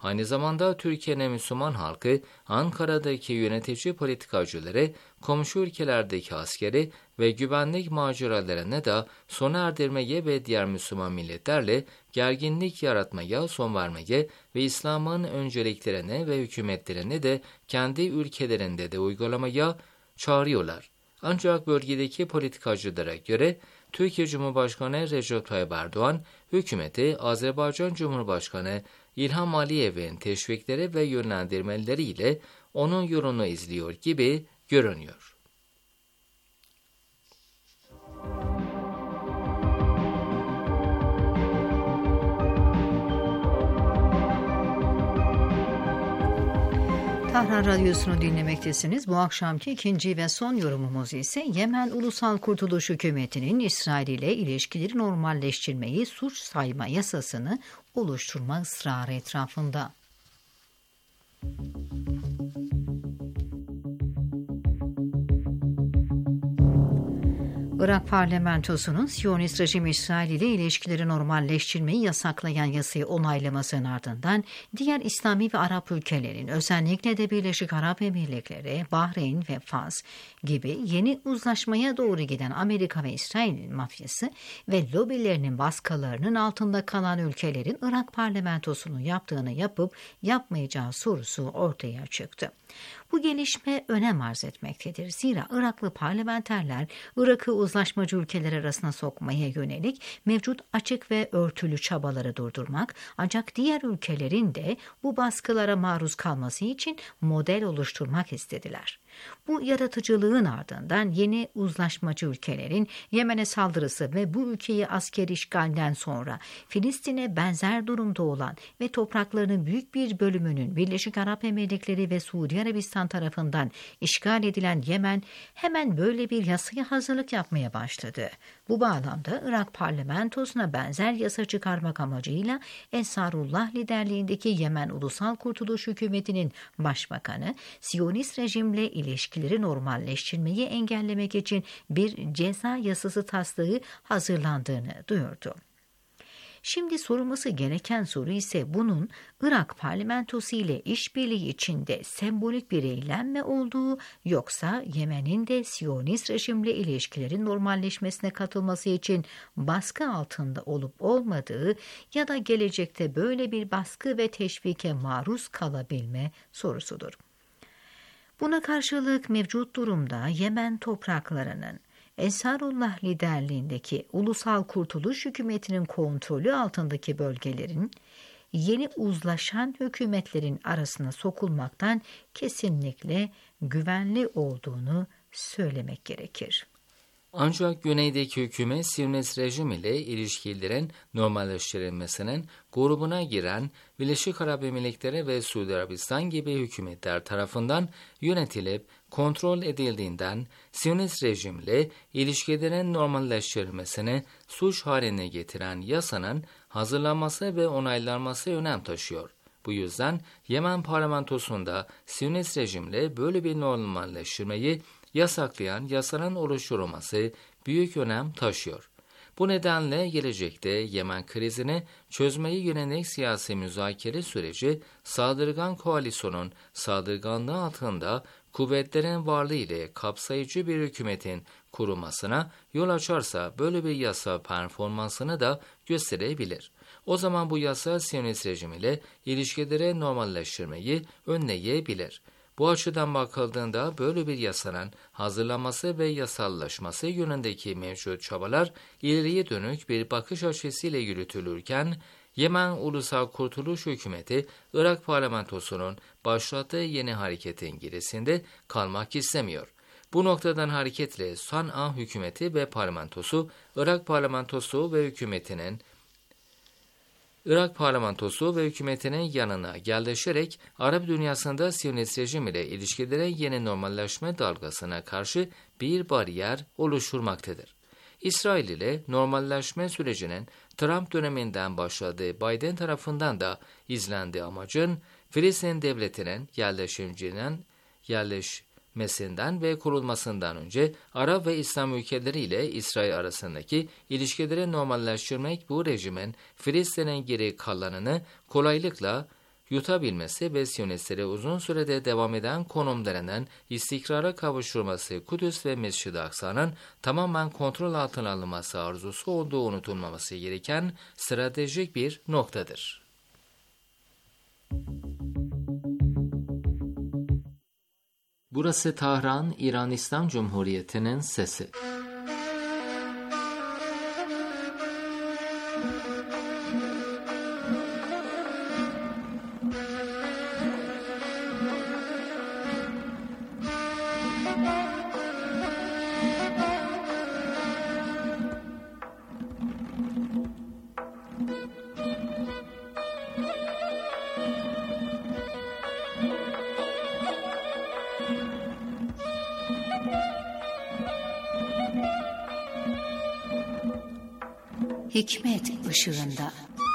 Aynı zamanda Türkiye'nin Müslüman halkı, Ankara'daki yönetici politikacıları, komşu ülkelerdeki askeri ve güvenlik maceralarına da sona erdirmeye ve diğer Müslüman milletlerle gerginlik yaratmaya son vermeye ve İslam'ın önceliklerine ve hükümetlerini de kendi ülkelerinde de uygulamaya çağırıyorlar. Ancak bölgedeki politikacılara göre Türkiye Cumhurbaşkanı Recep Tayyip Erdoğan, hükümeti Azerbaycan Cumhurbaşkanı İlham Aliyev'in teşvikleri ve yönlendirmeleriyle onun yolunu izliyor gibi görünüyor. Tahran Radyosu'nu dinlemektesiniz. Bu akşamki ikinci ve son yorumumuz ise Yemen Ulusal Kurtuluş Hükümeti'nin İsrail ile ilişkileri normalleştirmeyi suç sayma yasasını oluşturma ısrarı etrafında. Irak parlamentosunun Siyonist rejim İsrail ile ilişkileri normalleştirmeyi yasaklayan yasayı onaylamasının ardından diğer İslami ve Arap ülkelerin, özellikle de Birleşik Arap Emirlikleri, Bahreyn ve Fas gibi yeni uzlaşmaya doğru giden Amerika ve İsrail'in mafyası ve lobilerinin baskılarının altında kalan ülkelerin Irak parlamentosunun yaptığını yapıp yapmayacağı sorusu ortaya çıktı. Bu gelişme önem arz etmektedir. Zira Iraklı parlamenterler Irak'ı uzlaşmacı ülkeler arasına sokmaya yönelik mevcut açık ve örtülü çabaları durdurmak, ancak diğer ülkelerin de bu baskılara maruz kalması için model oluşturmak istediler. Bu yaratıcılığın ardından yeni uzlaşmacı ülkelerin Yemen'e saldırısı ve bu ülkeyi askeri işgalden sonra Filistin'e benzer durumda olan ve topraklarının büyük bir bölümünün Birleşik Arap Emirlikleri ve Suudi Arabistan tarafından işgal edilen Yemen hemen böyle bir yasaya hazırlık yapmaya başladı. Bu bağlamda Irak parlamentosuna benzer yasa çıkarmak amacıyla Ensarullah liderliğindeki Yemen Ulusal Kurtuluş Hükümeti'nin başbakanı, Siyonist rejimle ilişkileri normalleştirmeyi engellemek için bir ceza yasası taslağı hazırlandığını duyurdu. Şimdi sorulması gereken soru ise bunun Irak parlamentosu ile işbirliği içinde sembolik bir eylem mi olduğu, yoksa Yemen'in de Siyonist rejimle ilişkilerin normalleşmesine katılması için baskı altında olup olmadığı ya da gelecekte böyle bir baskı ve teşvike maruz kalabilme sorusudur. Buna karşılık mevcut durumda Yemen topraklarının Ensarullah liderliğindeki Ulusal Kurtuluş Hükümeti'nin kontrolü altındaki bölgelerin yeni uzlaşan hükümetlerin arasına sokulmaktan kesinlikle güvenli olduğunu söylemek gerekir. Ancak güneydeki hükümet Siyonist rejim ile ilişkilerin normalleştirilmesinin grubuna giren Birleşik Arap Emirlikleri ve Suudi Arabistan gibi hükümetler tarafından yönetilip kontrol edildiğinden Siyonist rejimle ilişkilerin normalleştirilmesini suç haline getiren yasanın hazırlanması ve onaylanması önem taşıyor. Bu yüzden Yemen parlamentosunda Siyonist rejimle böyle bir normalleştirmeyi yasaklayan yasanın oluşturulması büyük önem taşıyor. Bu nedenle gelecekte Yemen krizini çözmeye yönelik siyasi müzakere süreci saldırgan koalisyonun saldırganlığı altında kuvvetlerin varlığı ile kapsayıcı bir hükümetin kurulmasına yol açarsa böyle bir yasa performansını da gösterebilir. O zaman bu yasa Siyonist rejim ile ilişkileri normalleştirmeyi önleyebilir. Bu açıdan bakıldığında böyle bir yasanın hazırlanması ve yasallaşması yönündeki mevcut çabalar ileriye dönük bir bakış açısıyla yürütülürken, Yemen Ulusal Kurtuluş Hükümeti, Irak parlamentosunun başlattığı yeni hareketin gerisinde kalmak istemiyor. Bu noktadan hareketle San'a hükümeti ve parlamentosu, Irak parlamentosu ve hükümetinin yanına yerleşerek Arap dünyasında Siyonist rejim ile ilişkilere yeni normalleşme dalgasına karşı bir bariyer oluşturmaktadır. İsrail ile normalleşme sürecinin Trump döneminden başladığı Biden tarafından da izlendiği amacın Filistin devletinin yerleşmesinden ve kurulmasından önce Arap ve İslam ülkeleri ile İsrail arasındaki ilişkileri normalleştirmek, bu rejimin Filistin'in geri kalanını kolaylıkla yutabilmesi ve Siyonistleri uzun sürede devam eden konumlarının istikrara kavuşturması Kudüs ve Mescid-i Aksa'nın tamamen kontrol altına alınması arzusu olduğu unutulmaması gereken stratejik bir noktadır. Burası Tahran, İran İslam Cumhuriyeti'nin sesi. Hikmet ışığında.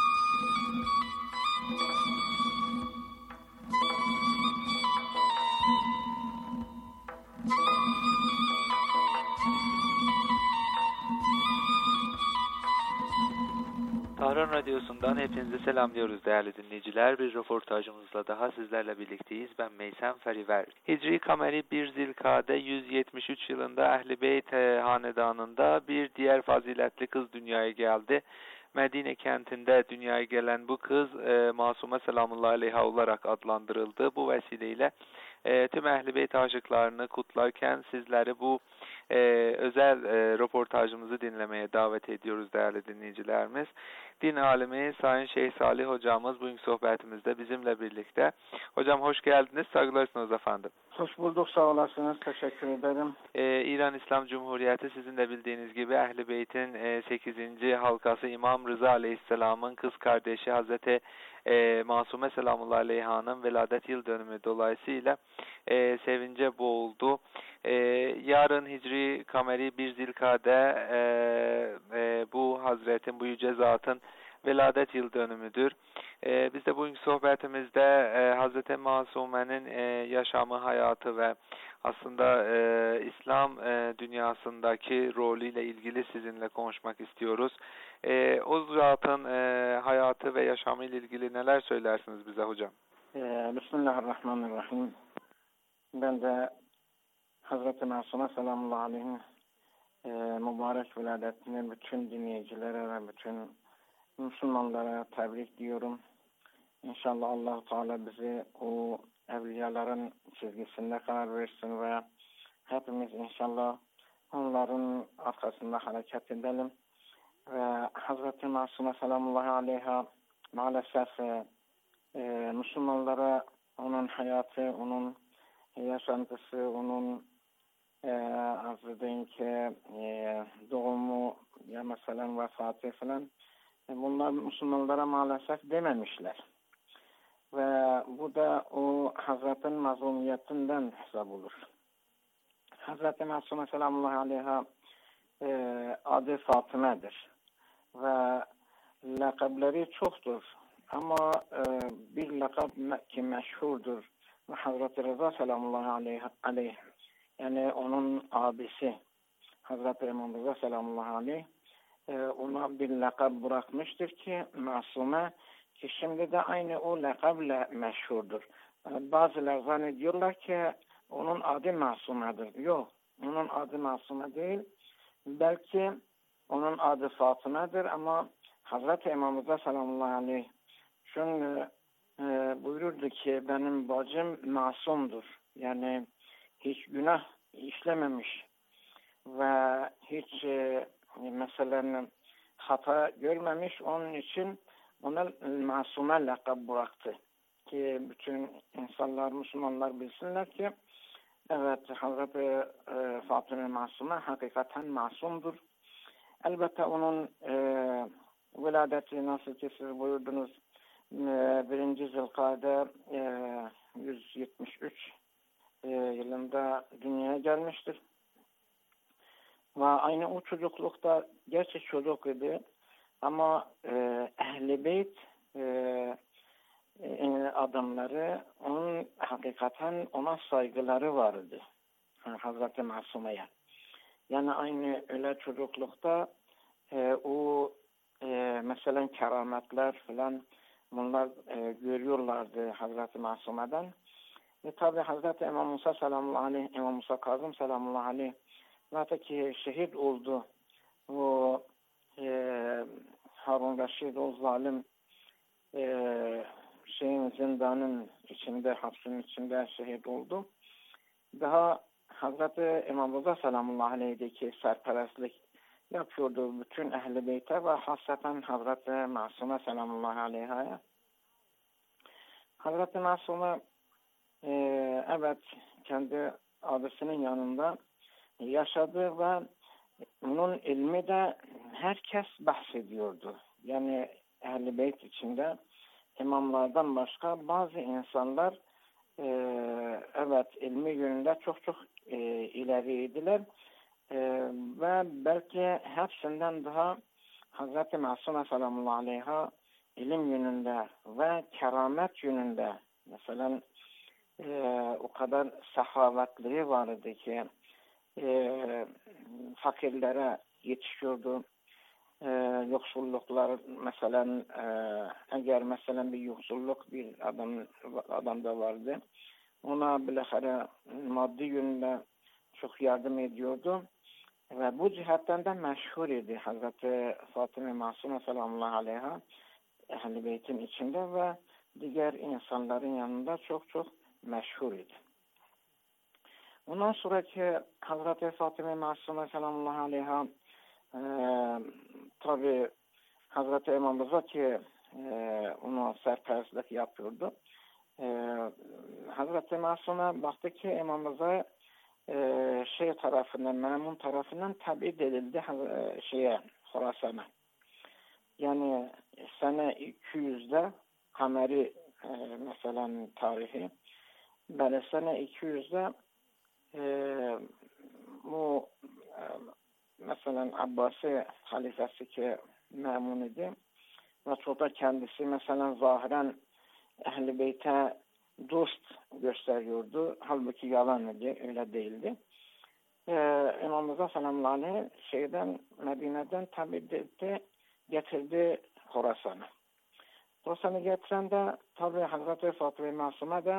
Tahran Radyosu'ndan hepinizi selamlıyoruz değerli dinleyiciler. Bir röportajımızla daha sizlerle birlikteyiz. Ben Meysem Feriver. Hicri Kameri 1 Zilkade 173 yılında Ehl-i Beyt hanedanında bir diğer faziletli kız dünyaya geldi. Medine kentinde dünyaya gelen bu kız Masume Selamullahi Aleyha olarak adlandırıldı. Bu vesileyle tüm Ehl-i Beyt aşıklarını kutlarken sizleri bu özel röportajımızı dinlemeye davet ediyoruz değerli dinleyicilerimiz. Din alimi Sayın Şeyh Salih hocamız bugünkü sohbetimizde bizimle birlikte. Hocam hoş geldiniz, saygılar sunarız efendim. Hoş bulduk, sağ olasınız, teşekkür ederim. İran İslam Cumhuriyeti sizin de bildiğiniz gibi Ehl-i Beyt'in 8. halkası İmam Rıza Aleyhisselam'ın kız kardeşi Hazreti Masume Selamullahi Aleyha'nın veladet yıl dönümü dolayısıyla sevince boğuldu. Yarın Hicri Kameri 1 Zilkade bu Hazretin, bu yüce zatın veladet yıl dönümüdür. Biz de bugünkü sohbetimizde Hazreti Masume'nin yaşamı, hayatı ve aslında İslam dünyasındaki rolüyle ilgili sizinle konuşmak istiyoruz. O zatın hayatı ve yaşamı ile ilgili neler söylersiniz bize hocam? Bismillahirrahmanirrahim. Ben de Hazreti Masume Selamullahi Aleyh'in mübarek veladetini bütün dinleyicilere ve bütün Müslümanlara tebrik diyorum. İnşallah Allah-u Teala bizi o evliyaların çizgisinde karar versin ve hepimiz inşallah onların arkasında hareket edelim. Ve Hazreti Masume Selamullahi Aleyha maalesef Müslümanlara onun hayatı, onun yaşantısı, onun arz edeyim ki doğumu ya mesela vefatı falan bunlar Müslümanlara maalesef dememişler. Ve bu da o Hazretin mazlumiyetinden hesap olur. Hazreti Masume Selamullahi Aleyha adı Fatıme'dir. Ve lakabları çoktur. Ama bir lakab ki meşhurdur. Ve Hazreti Rıza Selamullahi Aleyh yani onun abisi Hazreti İmam Rıza Selamullahi Aleyh ona bir lakab bırakmıştır ki Masume, ki şimdi de aynı o lakabla meşhurdur. Bazıları zannediyorlar ki onun adı Masume'dir. Yok, onun adı Masume değil. Belki onun adı Fatıme'dir ama Hazreti İmam Rıza Selamullahi Aleyh çünkü buyururdu ki benim bacım masumdur. Yani hiç günah işlememiş ve hiç mesela hata görmemiş, onun için ona Masume lakab bıraktı. Ki bütün insanlar, Müslümanlar bilsinler ki evet Hazreti Fatıma Masume hakikaten masumdur. Elbette onun veladeti nasıl ki siz buyurdunuz 1. Zilkade 173 yılında dünyaya gelmiştir. Ve aynı o çocuklukta gerçek çocuk idi. Ama Ehl-i Beyt adamları onun hakikaten ona saygıları vardı. Hazreti Masume'ye. Yani aynı öyle çocuklukta o mesela kerametler falan bunlar görüyorlardı Hazreti Masume'den. Ve tabi Hazreti İmam Musa selamullahi aleyh, İmam Musa Kazım selamullahi aleyh zaten ki şehit oldu. O Harun Reşid, o zalim zindanın içinde, hapsinin içinde şehit oldu. Daha Hazreti İmam Rıza selamullahi aleyh'deki serperestlik yapıyordu bütün Ehl-i Beyt'e ve hasreten Hazreti Masume selamullahi aleyha'ya. Hazreti Masume evet kendi abisinin yanında yaşadı ve bunun ilmi de herkes bahsediyordu. Yani Ehl-i Beyt içinde imamlardan başka bazı insanlar evet ilmi yönünde çok ileriydiler. Ve belki hepsinden daha Hazreti Masume selamullahi aleyha ilim yönünde ve keramet yönünde mesela o kadar sahavetleri vardı ki fakirlere yetişiyordu. Yoksulluklar mesela eğer mesela bir yoksulluk bir adamda vardı. Ona bilahare maddi yönünde çok yardım ediyordu. Ve bu cihetten de meşhur idi Hazreti Fatıma Masume selamullahi aleyha Ehl-i Beyt'in içinde ve diğer insanların yanında çok meşhur idi. Ondan sonraki Hazreti Fatıma Masume selamullahi aleyha tabi Hazreti İmam Rıza ki onu serperestlik yapıyordu. Hazreti Masume baktı ki İmam Rıza tarafından, Memun tarafından tabi edildi Horasan'a. Yani sene 200'de kameri mesela tarihi böyle sene 200'de bu mesela Abbasi halifesi ki Memun idi ve çok da kendisi mesela zahiren Ehl-i Beyt'e dost gösteriyordu. Halbuki yalan idi, öyle değildi. İmam Rıza selamullahi aleyh Medine'den tabi etti, getirdi Horasan'ı. Horasan'ı getiren de tabi Hazreti Fatıma Masume de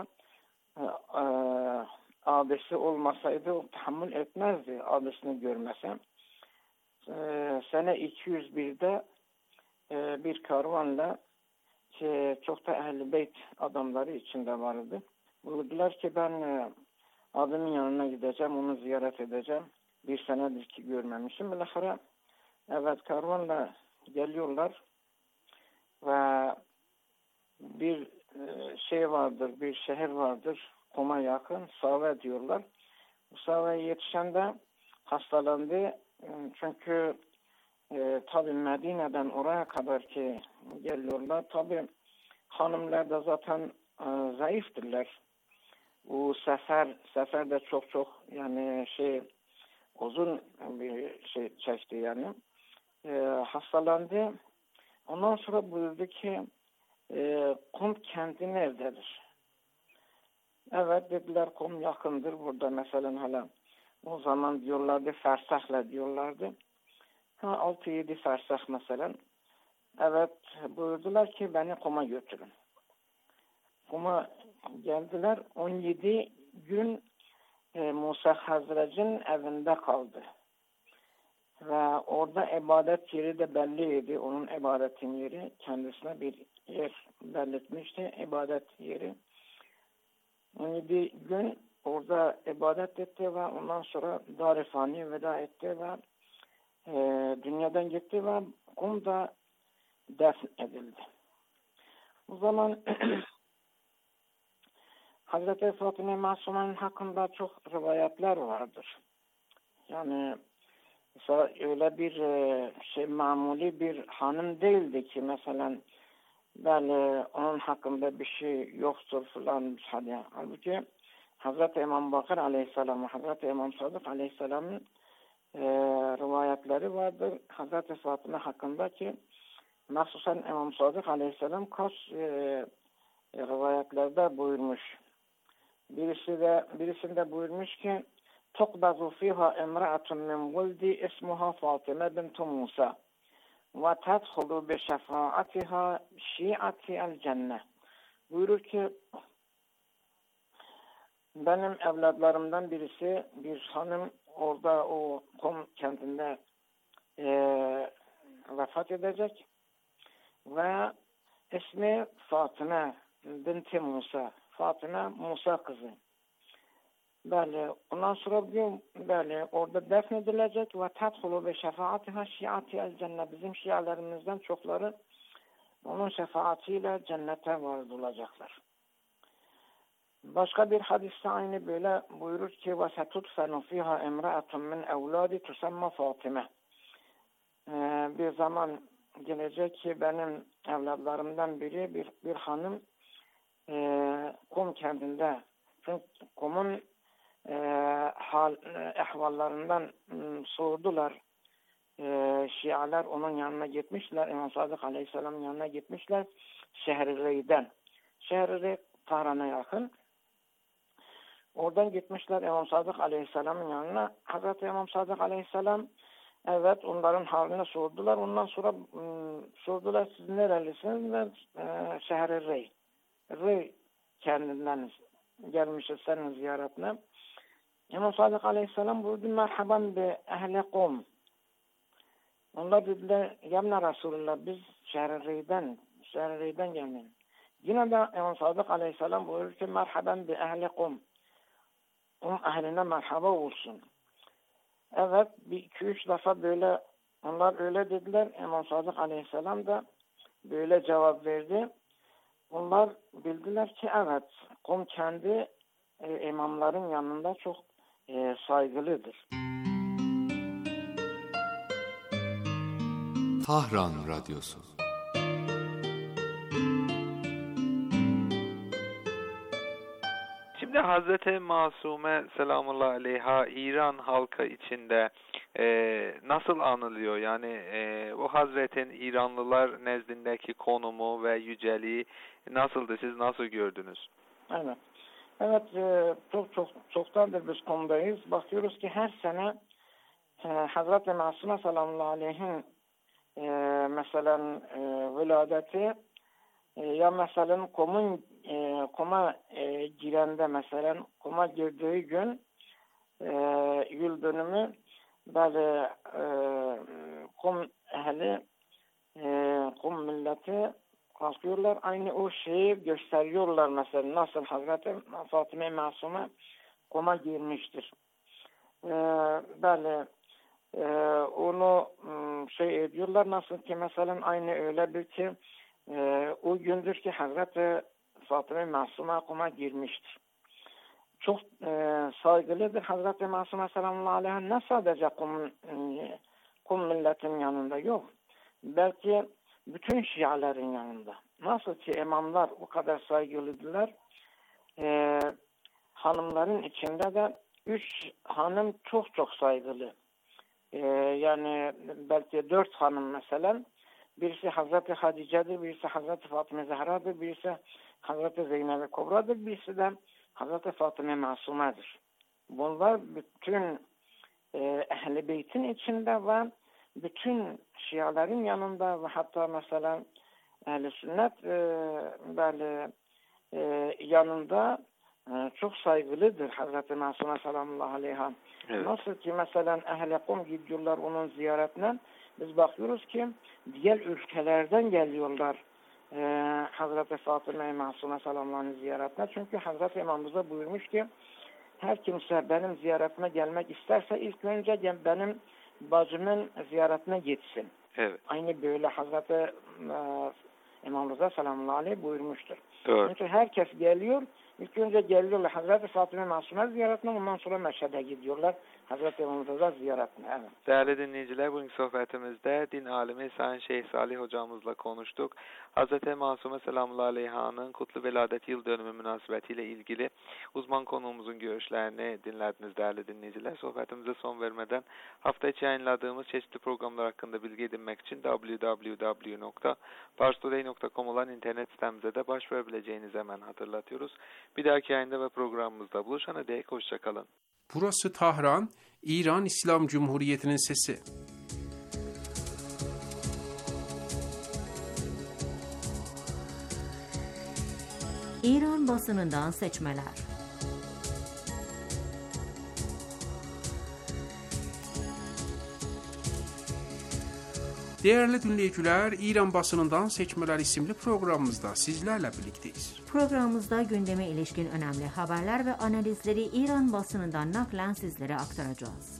abisi olmasaydı o tahammül etmezdi abisini görmese. Sene 201'de bir karvanla ki çok da Ehl-i Beyt adamları içinde vardı. Buyurdular ki ben abimin yanına gideceğim, onu ziyaret edeceğim. Bir senedir ki görmemişim. Bilahare evet karvanla geliyorlar ve bir vardır, bir şehir vardır. Kum'a yakın, Save diyorlar. Bu Save'ye yetişen de hastalandı. Çünkü tabi Medine'den oraya kadar ki geliyorlar. Tabi hanımlar da zaten zayıftırlar. Bu sefer de çok yani uzun bir çekti yani. Hastalandı. Ondan sonra buyurdu ki Kum kendi nerededir? Evet dediler Kum yakındır burada mesela hala. O zaman diyorlardı fersahla diyorlardı. 6-7 fersah mesela. Evet buyurdular ki beni Kum'a götürün. Kum'a geldiler. 17 gün Musa Hazret'in evinde kaldı. Ve orada ibadet yeri de belliydi. Onun ibadetin yeri kendisine bir yer belirtmişti. İbadet yeri. 17 gün orada ibadet etti ve ondan sonra Dar-ı Fani'ye veda etti ve dünyadan gitti ve Kum'da defn edildi. O zaman Hazreti Fatıma Masume'nin hakkında çok rivayetler vardır. Yani mesela öyle bir mamuli bir hanım değildi ki mesela onun hakkında bir şey yoktur falan. Halbuki Hazreti İmam Bakır Aleyhisselam, Hazreti İmam Sadık Aleyhisselam'ın rivayetleri vardır. Hazreti Fatıma hakkında ki mahsusen İmam Sadık Aleyhisselam kaç rivayetlerde buyurmuş. Birisinde buyurmuş ki تُقْبَضُ فِيهَا اِمْرَأَةٌ مِنْ وُلْدِ اِسْمُهَا فَاطِمَةٌ بِنْتُ مُوسَى ve tedhulu bi şefaatiha şi'ati el cennet. Buyurur ki benim evlatlarımdan birisi, bir hanım orada o Kom kentinde vefat edecek ve ismi Fatıma binti Musa. Fatıma Musa kızı. Böyle ondan sonra diyor böyle orada defnedilecek ve tedhulu bi şefaatiha şi'ati el cennet. Bizim şialarımızdan çokları onun şefaatiyle cennete varılacaklar. Başka bir hadiste aynı böyle buyurur ki ve setudfenu fiha imra'atun min evladi tusamma Fatıma. Bir zaman gelecek ki benim evlatlarımdan biri bir hanım Kom kentinde, çünkü Kom'un ehvallarından sordular. Şialar onun yanına gitmişler. İmam Sadık Aleyhisselam'ın yanına gitmişler. Şehri Rey'den. Şehri Rey Tahran'a yakın. Oradan gitmişler İmam Sadık Aleyhisselam'ın yanına. Hazreti İmam Sadık Aleyhisselam evet onların halini sordular. Ondan sonra sordular siz nerelisiniz? Ve Şehri Rey. Rey kendinden gelmişiz senin ziyaretine. İmam Sadık Aleyhisselam buyurdu merhaban bi ehli Kom. Onlar dediler yemne Resulullah biz Şehri Rey'den gelmeyin. Yine de İmam Sadık Aleyhisselam buyurur ki merhaban bi ehli Kom. Ehline merhaba olsun. Evet bir iki üç defa böyle onlar öyle dediler. İmam Sadık Aleyhisselam da böyle cevap verdi. Onlar bildiler ki evet Kom kendi imamların yanında çok saygılıdır. Tahran Radyosu. Şimdi Hazreti Masume selamullahi aleyha İran halkı içinde nasıl anılıyor? Yani o Hazretin İranlılar nezdindeki konumu ve yüceliği nasıldı? Siz nasıl gördünüz? Evet. Evet çoktandır biz konudayız. Bakıyoruz ki her sene Hazreti Masume selamullahi aleyhin mesela viladeti ya mesela Kom'a girende mesela Kom'a girdiği gün yıl dönümü böyle Kom ehli Kom milleti kalkıyorlar aynı o şeyi gösteriyorlar mesela nasıl Hazreti Fatıma Masume Kom'a girmiştir. Böyle onu şey ediyorlar nasıl ki mesela aynı öyle bir ki o gündür ki Hazreti Fatıma Masume Kom'a girmiştir. Çok saygılıdır Hazreti Masume selamullahi aleyha ne sadece Kom milletin yanında yok. Belki bütün Şiaların yanında. Nasıl ki imamlar o kadar saygılıdırlar. Hanımların içinde de 3 hanım çok saygılı. Yani belki 4 hanım mesela. Birisi Hazreti Hatice'dir, birisi Hazreti Fatıma Zehra'dır, birisi Hazreti Zeynep-i Kubra'dır, birisi de Hazreti Fatıma Masume'dir. Bunlar bütün Ehl-i Beyt'in içinde ve bütün Şiaların yanında ve hatta mesela Ehl-i Sünnet böyle yanında çok saygılıdır Hazreti Masume selamullahi aleyha. Evet. Nasıl ki mesela Ehl-i Kom gidiyorlar onun ziyaretine, biz bakıyoruz ki diğer ülkelerden geliyorlar Hazreti Fatıma Masume selamullahi ziyaretine. Çünkü Hazreti İmamımıza buyurmuş ki her kimse benim ziyaretime gelmek isterse ilk önce benim bacımın ziyaretine gitsin. Evet. Aynı böyle Hazreti İmamımıza selamullahi aleyh buyurmuştur. Evet. Çünkü herkes geliyor. İlk önce geliyorlar Hazreti Fatıma Masume ziyaretine, ondan sonra Meşhed'e gidiyorlar Hazreti İmamımıza ziyaretine. Evet. Değerli dinleyiciler, bugün sohbetimizde din alimi Sayın Şeyh Salih hocamızla konuştuk. Hazreti Masume selamullahi aleyha'nın kutlu veladet yıl dönümü münasebetiyle ilgili uzman konuğumuzun görüşlerini dinlediniz değerli dinleyiciler. Sohbetimize son vermeden hafta içi yayınladığımız çeşitli programlar hakkında bilgi edinmek için www.parstoday.com olan internet sitemize de başvurabileceğinizi hemen hatırlatıyoruz. Bir dahaki yayında ve programımızda buluşana dek hoşçakalın. Burası Tahran, İran İslam Cumhuriyeti'nin sesi. İran basınından seçmeler. Değerli dinleyiciler, İran basınından seçmeler isimli programımızda sizlerle birlikteyiz. Programımızda gündeme ilişkin önemli haberler ve analizleri İran basınından naklen sizlere aktaracağız.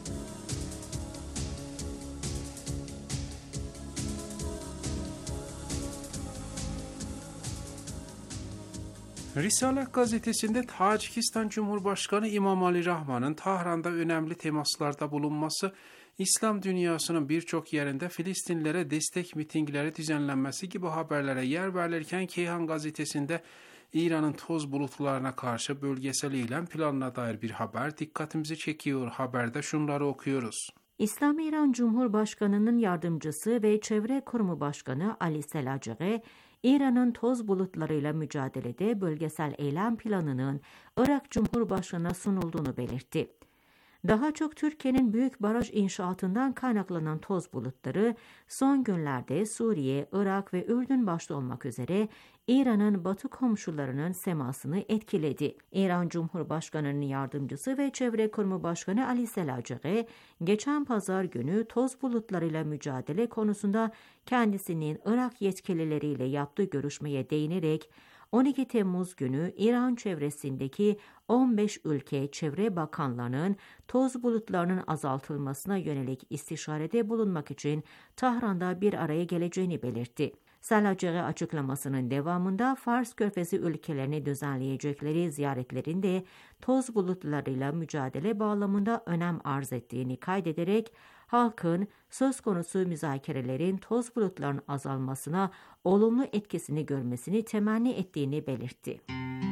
Risalet gazetesinde Tacikistan Cumhurbaşkanı İmamali Rahman'ın Tahran'da önemli temaslarda bulunması, İslam dünyasının birçok yerinde Filistinlilere destek mitingleri düzenlenmesi gibi haberlere yer verilirken Keyhan gazetesinde İran'ın toz bulutlarına karşı bölgesel eylem planına dair bir haber dikkatimizi çekiyor. Haberde şunları okuyoruz. İslam İran Cumhurbaşkanı'nın yardımcısı ve Çevre Kurumu Başkanı Ali Selacıgı, İran'ın toz bulutlarıyla mücadelede bölgesel eylem planının Irak Cumhurbaşkanı'na sunulduğunu belirtti. Daha çok Türkiye'nin büyük baraj inşaatından kaynaklanan toz bulutları son günlerde Suriye, Irak ve Ürdün başta olmak üzere İran'ın batı komşularının semasını etkiledi. İran Cumhurbaşkanı'nın yardımcısı ve Çevre Kurumu Başkanı Ali Selacıgı, geçen pazar günü toz bulutlarıyla mücadele konusunda kendisinin Irak yetkilileriyle yaptığı görüşmeye değinerek, 12 Temmuz günü İran çevresindeki 15 ülke çevre bakanlarının toz bulutlarının azaltılmasına yönelik istişarede bulunmak için Tahran'da bir araya geleceğini belirtti. Selacıgı açıklamasının devamında Fars Körfezi ülkelerini düzenleyecekleri ziyaretlerinde toz bulutlarıyla mücadele bağlamında önem arz ettiğini kaydederek, halkın söz konusu müzakerelerin toz bulutlarının azalmasına olumlu etkisini görmesini temenni ettiğini belirtti.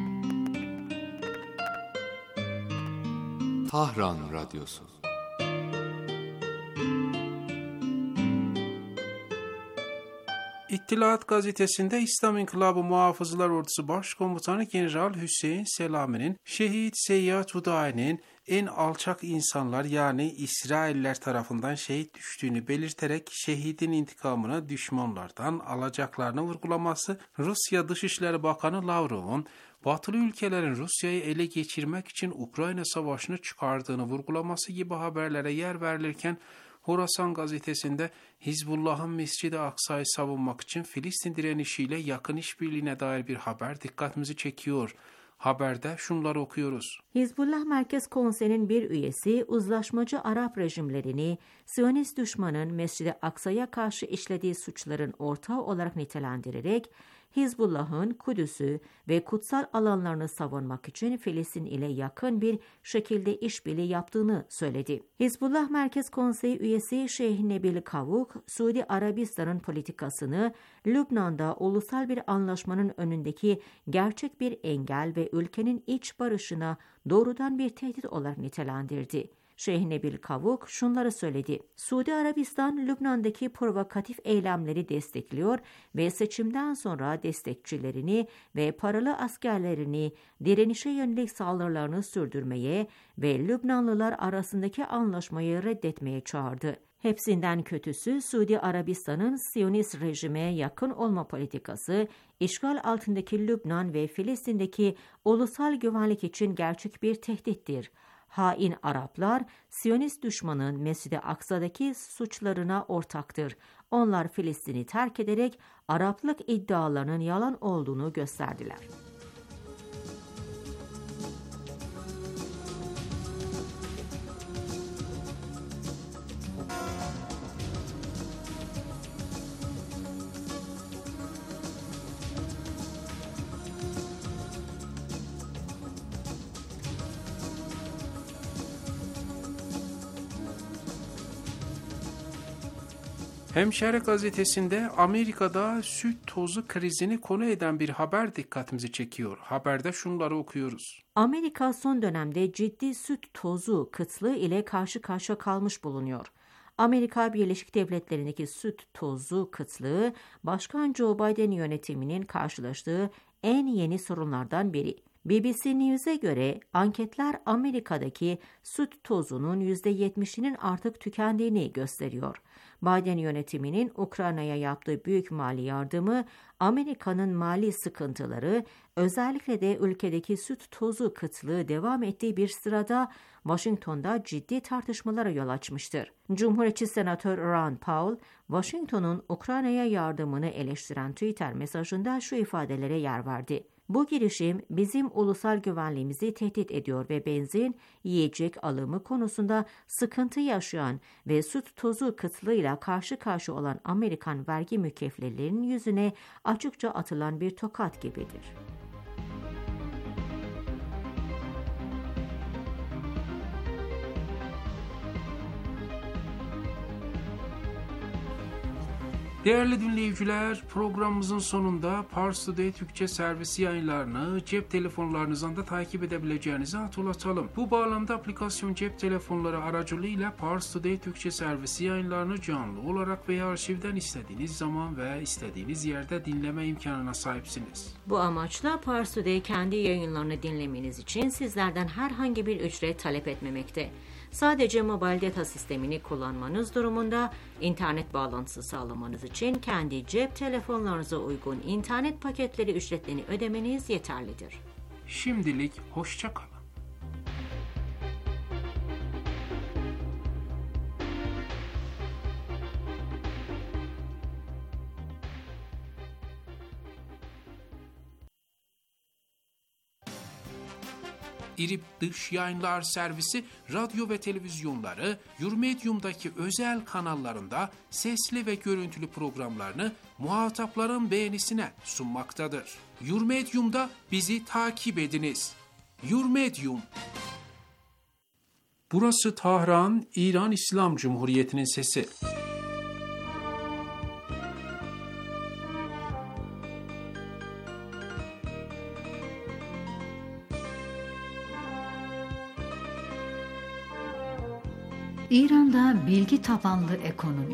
Tahran Radyosu. İttilaat gazetesinde İslam İnkılabı Muhafızlar Ordusu Başkomutanı General Hüseyin Selami'nin şehit Seyyad Hudai'nin en alçak insanlar yani İsrailler tarafından şehit düştüğünü belirterek şehidin intikamını düşmanlardan alacaklarını vurgulaması, Rusya Dışişleri Bakanı Lavrov'un Batılı ülkelerin Rusya'yı ele geçirmek için Ukrayna Savaşı'nı çıkardığını vurgulaması gibi haberlere yer verilirken, Horasan gazetesinde Hizbullah'ın Mescid-i Aksa'yı savunmak için Filistin direnişiyle yakın işbirliğine dair bir haber dikkatimizi çekiyor. Haberde şunları okuyoruz. Hizbullah Merkez Konseyi'nin bir üyesi uzlaşmacı Arap rejimlerini Siyonist düşmanın Mescid-i Aksa'ya karşı işlediği suçların ortağı olarak nitelendirerek Hizbullah'ın Kudüs'ü ve kutsal alanlarını savunmak için Filistin ile yakın bir şekilde işbirliği yaptığını söyledi. Hizbullah Merkez Konseyi üyesi Şeyh Nebil Kavuk, Suudi Arabistan'ın politikasını Lübnan'da ulusal bir anlaşmanın önündeki gerçek bir engel ve ülkenin iç barışına doğrudan bir tehdit olarak nitelendirdi. Şeyh Nebil Kavuk şunları söyledi. Suudi Arabistan, Lübnan'daki provokatif eylemleri destekliyor ve seçimden sonra destekçilerini ve paralı askerlerini direnişe yönelik saldırılarını sürdürmeye ve Lübnanlılar arasındaki anlaşmayı reddetmeye çağırdı. Hepsinden kötüsü Suudi Arabistan'ın Siyonist rejime yakın olma politikası, işgal altındaki Lübnan ve Filistin'deki ulusal güvenlik için gerçek bir tehdittir. Hain Araplar, Siyonist düşmanın Mescid-i Aksa'daki suçlarına ortaktır. Onlar Filistin'i terk ederek Araplık iddialarının yalan olduğunu gösterdiler. Hemşehri gazetesinde Amerika'da süt tozu krizini konu eden bir haber dikkatimizi çekiyor. Haberde şunları okuyoruz. Amerika son dönemde ciddi süt tozu kıtlığı ile karşı karşıya kalmış bulunuyor. Amerika Birleşik Devletleri'ndeki süt tozu kıtlığı, Başkan Joe Biden yönetiminin karşılaştığı en yeni sorunlardan biri. BBC News'e göre anketler Amerika'daki süt tozunun %70'inin artık tükendiğini gösteriyor. Biden yönetiminin Ukrayna'ya yaptığı büyük mali yardımı, Amerika'nın mali sıkıntıları, özellikle de ülkedeki süt tozu kıtlığı devam ettiği bir sırada Washington'da ciddi tartışmalara yol açmıştır. Cumhuriyetçi Senatör Ron Paul, Washington'un Ukrayna'ya yardımını eleştiren Twitter mesajında şu ifadelere yer verdi. Bu girişim bizim ulusal güvenliğimizi tehdit ediyor ve benzin, yiyecek alımı konusunda sıkıntı yaşayan ve süt tozu kıtlığıyla karşı karşıya olan Amerikan vergi mükelleflerinin yüzüne açıkça atılan bir tokat gibidir. Değerli dinleyiciler, programımızın sonunda Pars Today Türkçe servisi yayınlarını cep telefonlarınızdan da takip edebileceğinizi hatırlatalım. Bu bağlamda aplikasyon cep telefonları aracılığıyla Pars Today Türkçe servisi yayınlarını canlı olarak veya arşivden istediğiniz zaman ve istediğiniz yerde dinleme imkanına sahipsiniz. Bu amaçla Pars Today kendi yayınlarını dinlemeniz için sizlerden herhangi bir ücret talep etmemekte. Sadece mobil data sistemini kullanmanız durumunda internet bağlantısı sağlamanız için kendi cep telefonlarınıza uygun internet paketleri ücretlerini ödemeniz yeterlidir. Şimdilik hoşça kalın. İRİB Dış Yayınlar Servisi radyo ve televizyonları Yurmedyum'daki özel kanallarında sesli ve görüntülü programlarını muhatapların beğenisine sunmaktadır. Yurmedyum'da bizi takip ediniz. Yurmedyum. Burası Tahran, İran İslam Cumhuriyeti'nin sesi. İran'da bilgi tabanlı ekonomi.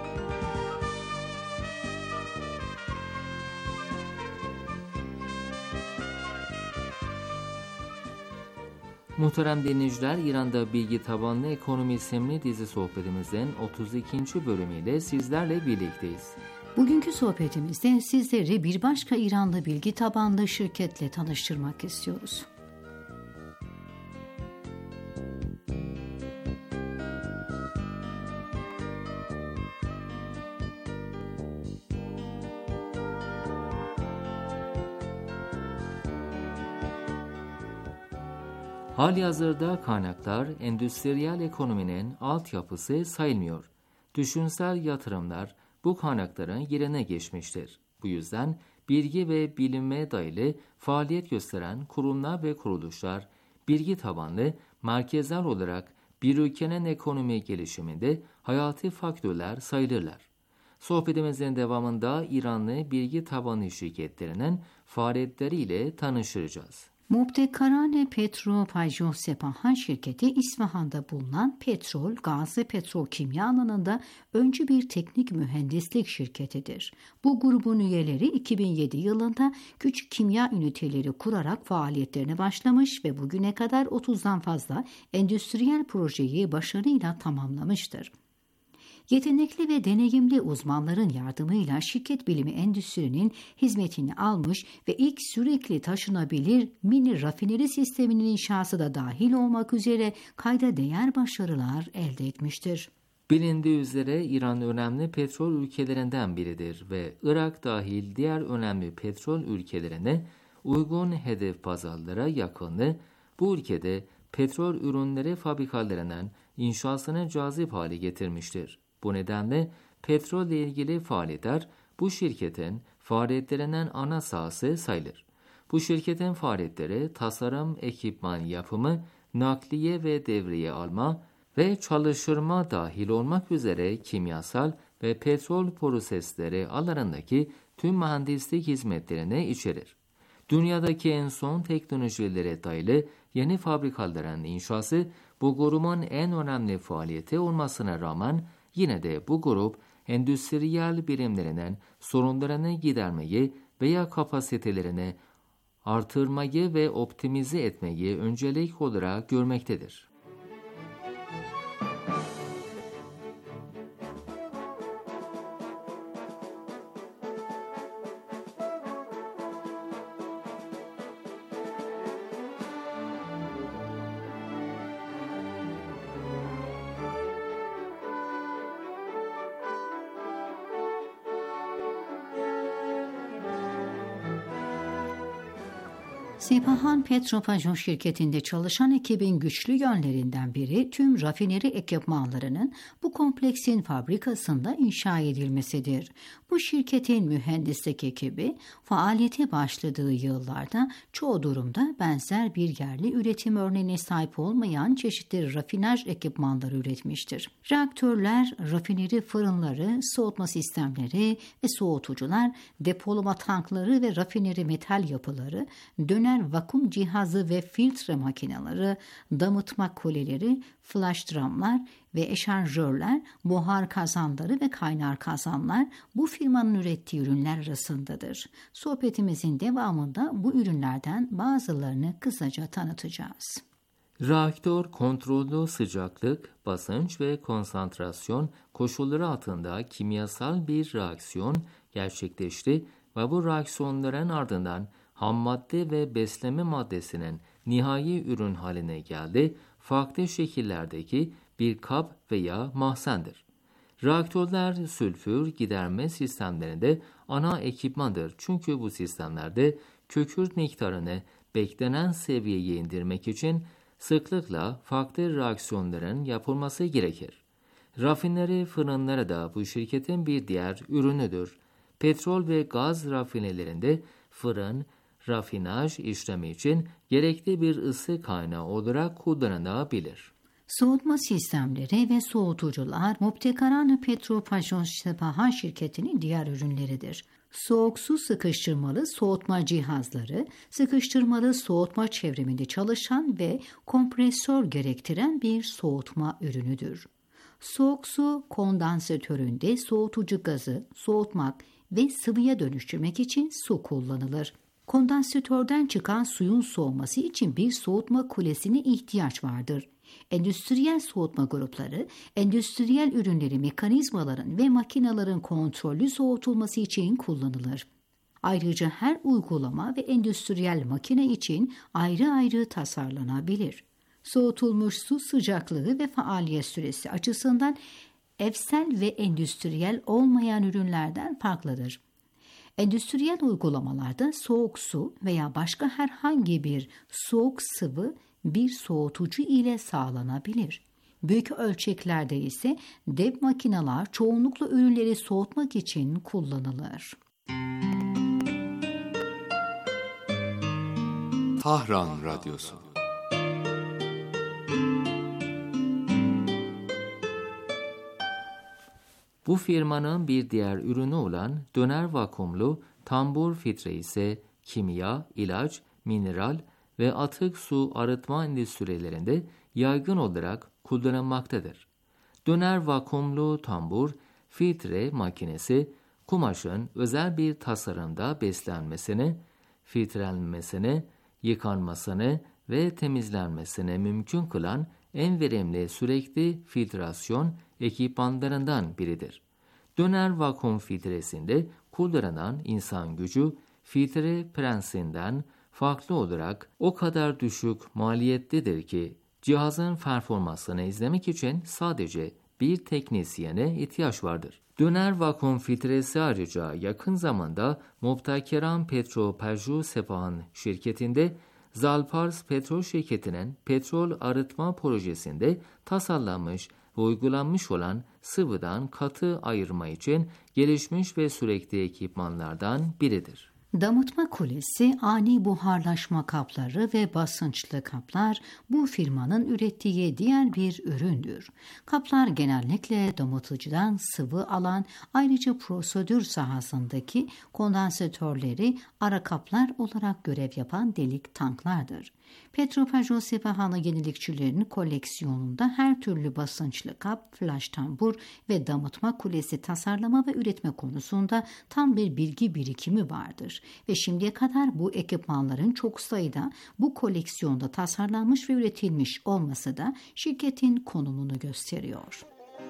Muhterem dinleyiciler, İran'da Bilgi Tabanlı Ekonomi isimli dizi sohbetimizin 32. bölümüyle sizlerle birlikteyiz. Bugünkü sohbetimizde sizleri bir başka İranlı bilgi tabanlı şirketle tanıştırmak istiyoruz. Halihazırda kaynaklar endüstriyel ekonominin altyapısı sayılmıyor. Düşünsel yatırımlar bu kaynakların yerine geçmiştir. Bu yüzden bilgi ve bilime dayalı faaliyet gösteren kurumlar ve kuruluşlar bilgi tabanlı merkezler olarak bir ülkenin ekonomi gelişiminde hayati faktörler sayılırlar. Sohbetimizin devamında İranlı bilgi tabanlı şirketlerinin faaliyetleriyle tanışacağız. Mubtekarane Petro Pajot Sepahan şirketi İsfahan'da bulunan petrol, gaz ve petrokimya alanında öncü bir teknik mühendislik şirketidir. Bu grubun üyeleri 2007 yılında küçük kimya üniteleri kurarak faaliyetlerine başlamış ve bugüne kadar 30'dan fazla endüstriyel projeyi başarıyla tamamlamıştır. Yetenekli ve deneyimli uzmanların yardımıyla şirket bilimi endüstrinin hizmetini almış ve ilk sürekli taşınabilir mini rafineri sisteminin inşası da dahil olmak üzere kayda değer başarılar elde etmiştir. Bilindiği üzere İran önemli petrol ülkelerinden biridir ve Irak dahil diğer önemli petrol ülkelerine uygun hedef pazarlara yakınlığı bu ülkede petrol ürünleri fabrikalarının inşasını cazip hale getirmiştir. Bu nedenle petrolle ilgili faaliyetler bu şirketin faaliyetlerinin ana sahası sayılır. Bu şirketin faaliyetleri tasarım, ekipman yapımı, nakliye ve devreye alma ve çalıştırma dahil olmak üzere kimyasal ve petrol prosesleri alanındaki tüm mühendislik hizmetlerini içerir. Dünyadaki en son teknolojilere dayalı yeni fabrikaların inşası bu grubun en önemli faaliyeti olmasına rağmen yine de bu grup endüstriyel birimlerinin sorunlarını gidermeyi veya kapasitelerini artırmayı ve optimize etmeyi öncelik olarak görmektedir. Sepahan Petropajot şirketinde çalışan ekibin güçlü yönlerinden biri tüm rafineri ekipmanlarının bu kompleksin fabrikasında inşa edilmesidir. Bu şirketin mühendislik ekibi faaliyete başladığı yıllarda çoğu durumda benzer bir yerli üretim örneğine sahip olmayan çeşitli rafinaj ekipmanları üretmiştir. Reaktörler, rafineri fırınları, soğutma sistemleri ve soğutucular, depolama tankları ve rafineri metal yapıları, döner vakum cihazı ve filtre makineleri, damıtma kuleleri, flash drumlar ve eşarjörler, buhar kazanları ve kaynar kazanlar bu firmanın ürettiği ürünler arasındadır. Sohbetimizin devamında bu ürünlerden bazılarını kısaca tanıtacağız. Reaktör kontrollü sıcaklık, basınç ve konsantrasyon koşulları altında kimyasal bir reaksiyon gerçekleşti ve bu reaksiyonların ardından ham madde ve besleme maddesinin nihai ürün haline geldi, farklı şekillerdeki bir kap veya mahzendir. Reaktörler sülfür giderme sistemlerinde ana ekipmandır çünkü bu sistemlerde kükürt miktarını beklenen seviyeye indirmek için sıklıkla farklı reaksiyonların yapılması gerekir. Rafineri fırınları da bu şirketin bir diğer ürünüdür. Petrol ve gaz rafinelerinde fırın, rafinaj işlemi için gerekli bir ısı kaynağı olarak kullanılabilir. Soğutma sistemleri ve soğutucular Mubtekaran Petropajot Sepahan şirketinin diğer ürünleridir. Soğuk su sıkıştırmalı soğutma cihazları, sıkıştırmalı soğutma çevriminde çalışan ve kompresör gerektiren bir soğutma ürünüdür. Soğuk su kondansatöründe soğutucu gazı soğutmak ve sıvıya dönüştürmek için su kullanılır. Kondansatörden çıkan suyun soğuması için bir soğutma kulesine ihtiyaç vardır. Endüstriyel soğutma grupları, endüstriyel ürünleri mekanizmaların ve makinelerin kontrollü soğutulması için kullanılır. Ayrıca her uygulama ve endüstriyel makine için ayrı ayrı tasarlanabilir. Soğutulmuş su sıcaklığı ve faaliyet süresi açısından evsel ve endüstriyel olmayan ürünlerden farklıdır. Endüstriyel uygulamalarda soğuk su veya başka herhangi bir soğuk sıvı bir soğutucu ile sağlanabilir. Büyük ölçeklerde ise dev makineler çoğunlukla ürünleri soğutmak için kullanılır. Tahran Radyosu. Bu firmanın bir diğer ürünü olan döner vakumlu tambur filtre ise kimya, ilaç, mineral ve atık su arıtma endüstrilerinde yaygın olarak kullanılmaktadır. Döner vakumlu tambur filtre makinesi kumaşın özel bir tasarımda beslenmesini, filtrelenmesini, yıkanmasını ve temizlenmesini mümkün kılan en verimli sürekli filtrasyon ekipmanlarından biridir. Döner vakum filtresinde kullanılan insan gücü filtre prensinden farklı olarak o kadar düşük maliyetlidir ki cihazın performansını izlemek için sadece bir teknisyene ihtiyaç vardır. Döner vakum filtresi ayrıca yakın zamanda Mubtekaran Petropajot Sepahan şirketinde Zalpars Petrol şirketinin petrol arıtma projesinde tasarlanmış ve uygulanmış olan sıvıdan katı ayırma için gelişmiş ve sürekli ekipmanlardan biridir. Damıtma kulesi, ani buharlaşma kapları ve basınçlı kaplar bu firmanın ürettiği diğer bir üründür. Kaplar genellikle damıtıcıdan sıvı alan, ayrıca prosedür sahasındaki kondansatörleri ara kaplar olarak görev yapan delik tanklardır. Petro-Peugeot Sepahanlı yenilikçilerin koleksiyonunda her türlü basınçlı kap, flash tambur ve damıtma kulesi tasarlama ve üretme konusunda tam bir bilgi birikimi vardır. Ve şimdiye kadar bu ekipmanların çok sayıda bu koleksiyonda tasarlanmış ve üretilmiş olması da şirketin konumunu gösteriyor.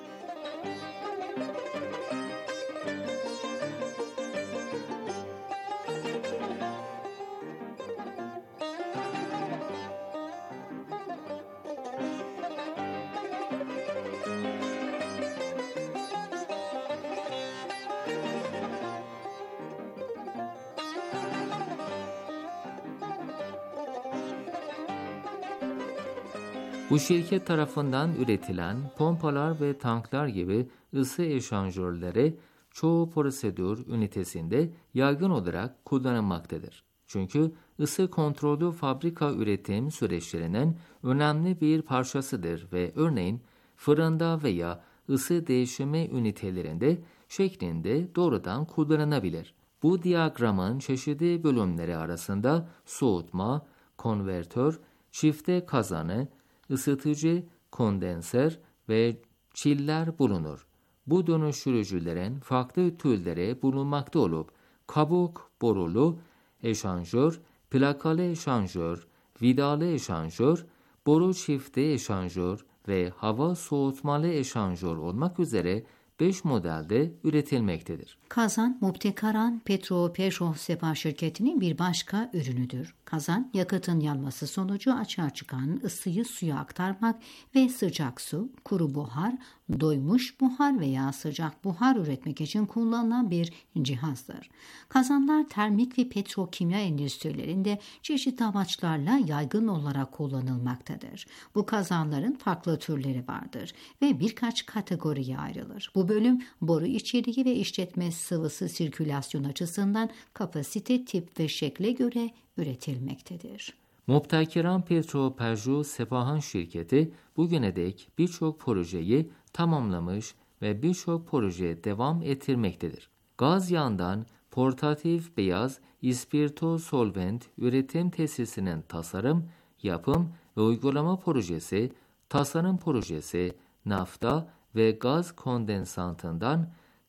Bu şirket tarafından üretilen pompalar ve tanklar gibi ısı eşanjörleri çoğu prosedür ünitesinde yaygın olarak kullanılmaktadır. Çünkü ısı kontrollü fabrika üretim süreçlerinin önemli bir parçasıdır ve örneğin fırında veya ısı değişimi ünitelerinde şeklinde doğrudan kullanılabilir. Bu diyagramın çeşitli bölümleri arasında soğutma, konvertör, çifte kazanı, ısıtıcı, kondenser ve çiller bulunur. Bu dönüştürücülerin farklı türleri bulunmakta olup kabuk borulu eşanjör, plakalı eşanjör, vidalı eşanjör, boru çifti eşanjör ve hava soğutmalı eşanjör olmak üzere 5 modelde üretilmektedir. Kazan, Mubtekaran Petro-Peugeot Sepa şirketinin bir başka ürünüdür. Kazan, yakıtın yanması sonucu açığa çıkan ısıyı suya aktarmak ve sıcak su, kuru buhar, doymuş buhar veya sıcak buhar üretmek için kullanılan bir cihazdır. Kazanlar termik ve petrokimya endüstrilerinde çeşitli amaçlarla yaygın olarak kullanılmaktadır. Bu kazanların farklı türleri vardır ve birkaç kategoriye ayrılır. Bu bölüm boru içeriği ve işletme sıvısı sirkülasyon açısından kapasite, tip ve şekle göre üretilmektedir. Mubtekaran Petro-Peugeot Sepahan şirketi bugüne dek birçok projeyi tamamlamış ve birçok proje devam ettirmektedir. Gaz yağından portatif beyaz ispirto solvent üretim tesisinin tasarım, yapım ve uygulama projesi, tasarım projesi, nafta ve gaz kondensatından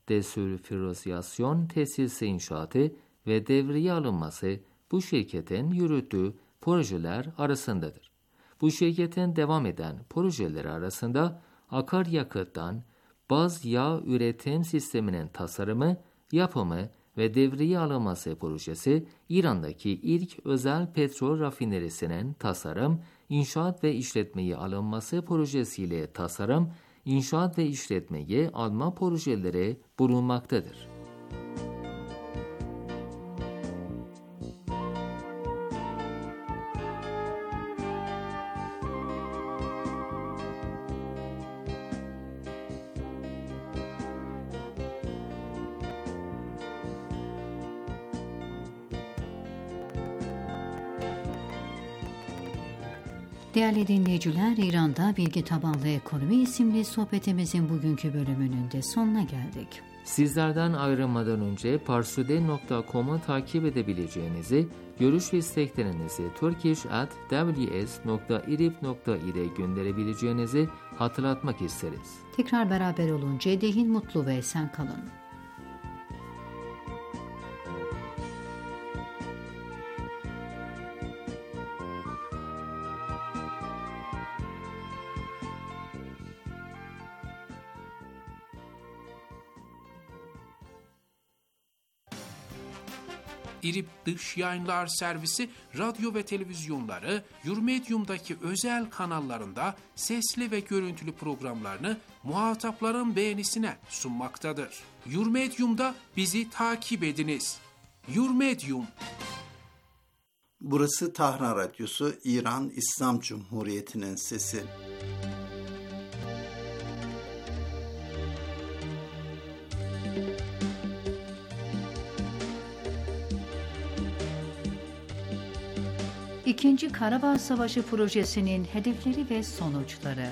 desülfürizasyon tesisi inşaatı ve devreye alınması bu şirketin yürüttüğü projeler arasındadır. Bu şirketin devam eden projeleri arasında akaryakıttan baz yağ üretim sisteminin tasarımı, yapımı ve devreye alınması projesi, İran'daki ilk özel petrol rafinerisinin tasarım, inşaat ve işletmeye alınması projesiyle tasarım, inşaat ve işletmeye alma projeleri bulunmaktadır. Değerli dinleyiciler, İran'da Bilgi Tabanlı Ekonomi isimli sohbetimizin bugünkü bölümünün de sonuna geldik. Sizlerden ayrılmadan önce parsude.com'u takip edebileceğinizi, görüş ve isteklerinizi turkish@ws.irib.ir'e gönderebileceğinizi hatırlatmak isteriz. Tekrar beraber olunca dehin mutlu ve esen kalın. İRİB Dış Yayınlar Servisi radyo ve televizyonları Yurmedium'daki özel kanallarında sesli ve görüntülü programlarını muhatapların beğenisine sunmaktadır. Yurmedium'da bizi takip ediniz. Yurmedium. Burası Tahran Radyosu, İran İslam Cumhuriyeti'nin sesi. İkinci Karabağ Savaşı projesinin hedefleri ve sonuçları.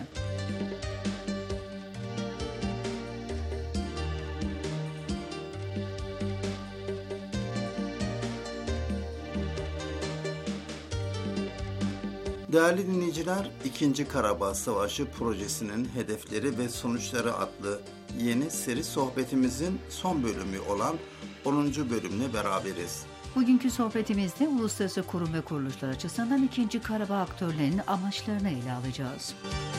Değerli dinleyiciler, 2. Karabağ Savaşı projesinin hedefleri ve sonuçları adlı yeni seri sohbetimizin son bölümü olan 10. bölümle beraberiz. Bugünkü sohbetimizde uluslararası kurum ve kuruluşlar açısından 2. Karabağ aktörlerinin amaçlarını ele alacağız.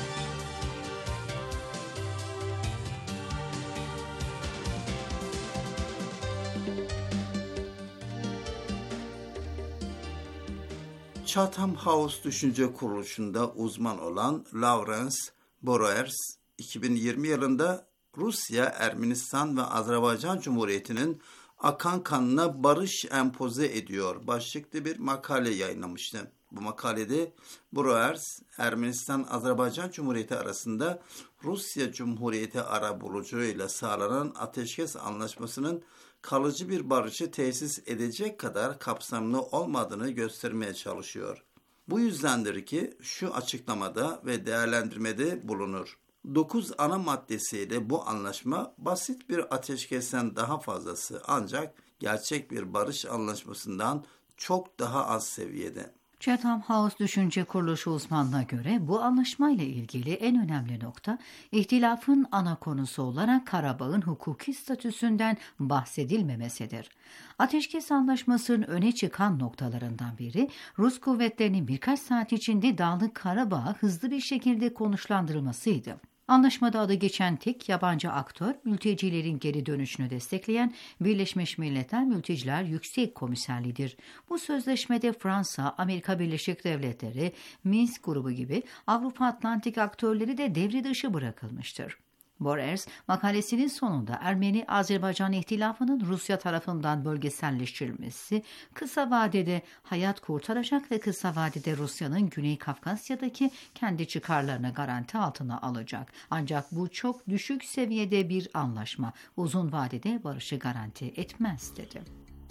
Chatham House Düşünce Kuruluşu'nda uzman olan Lawrence Boers, 2020 yılında Rusya, Ermenistan ve Azerbaycan Cumhuriyeti'nin akan kanına barış empoze ediyor başlıklı bir makale yayınlamıştı. Bu makalede Boers, Ermenistan-Azerbaycan Cumhuriyeti arasında Rusya Cumhuriyeti arabuluculuğuyla sağlanan ateşkes anlaşmasının kalıcı bir barışı tesis edecek kadar kapsamlı olmadığını göstermeye çalışıyor. Bu yüzdendir ki şu açıklamada ve değerlendirmede bulunur. 9 ana maddesiyle bu anlaşma basit bir ateşkesten daha fazlası, ancak gerçek bir barış anlaşmasından çok daha az seviyede. Chatham House Düşünce Kuruluşu uzmanına göre bu anlaşmayla ilgili en önemli nokta, ihtilafın ana konusu olarak Karabağ'ın hukuki statüsünden bahsedilmemesidir. Ateşkes Anlaşması'nın öne çıkan noktalarından biri, Rus kuvvetlerinin birkaç saat içinde Dağlık Karabağ'a hızlı bir şekilde konuşlandırılmasıydı. Anlaşmada adı geçen tek yabancı aktör, mültecilerin geri dönüşünü destekleyen Birleşmiş Milletler Mülteciler Yüksek Komiserliği'dir. Bu sözleşmede Fransa, Amerika Birleşik Devletleri, Minsk grubu gibi Avrupa Atlantik aktörleri de devre dışı bırakılmıştır. Boers, makalesinin sonunda Ermeni-Azerbaycan ihtilafının Rusya tarafından bölgeselleştirilmesi, kısa vadede hayat kurtaracak ve kısa vadede Rusya'nın Güney Kafkasya'daki kendi çıkarlarını garanti altına alacak. Ancak bu çok düşük seviyede bir anlaşma, uzun vadede barışı garanti etmez dedi.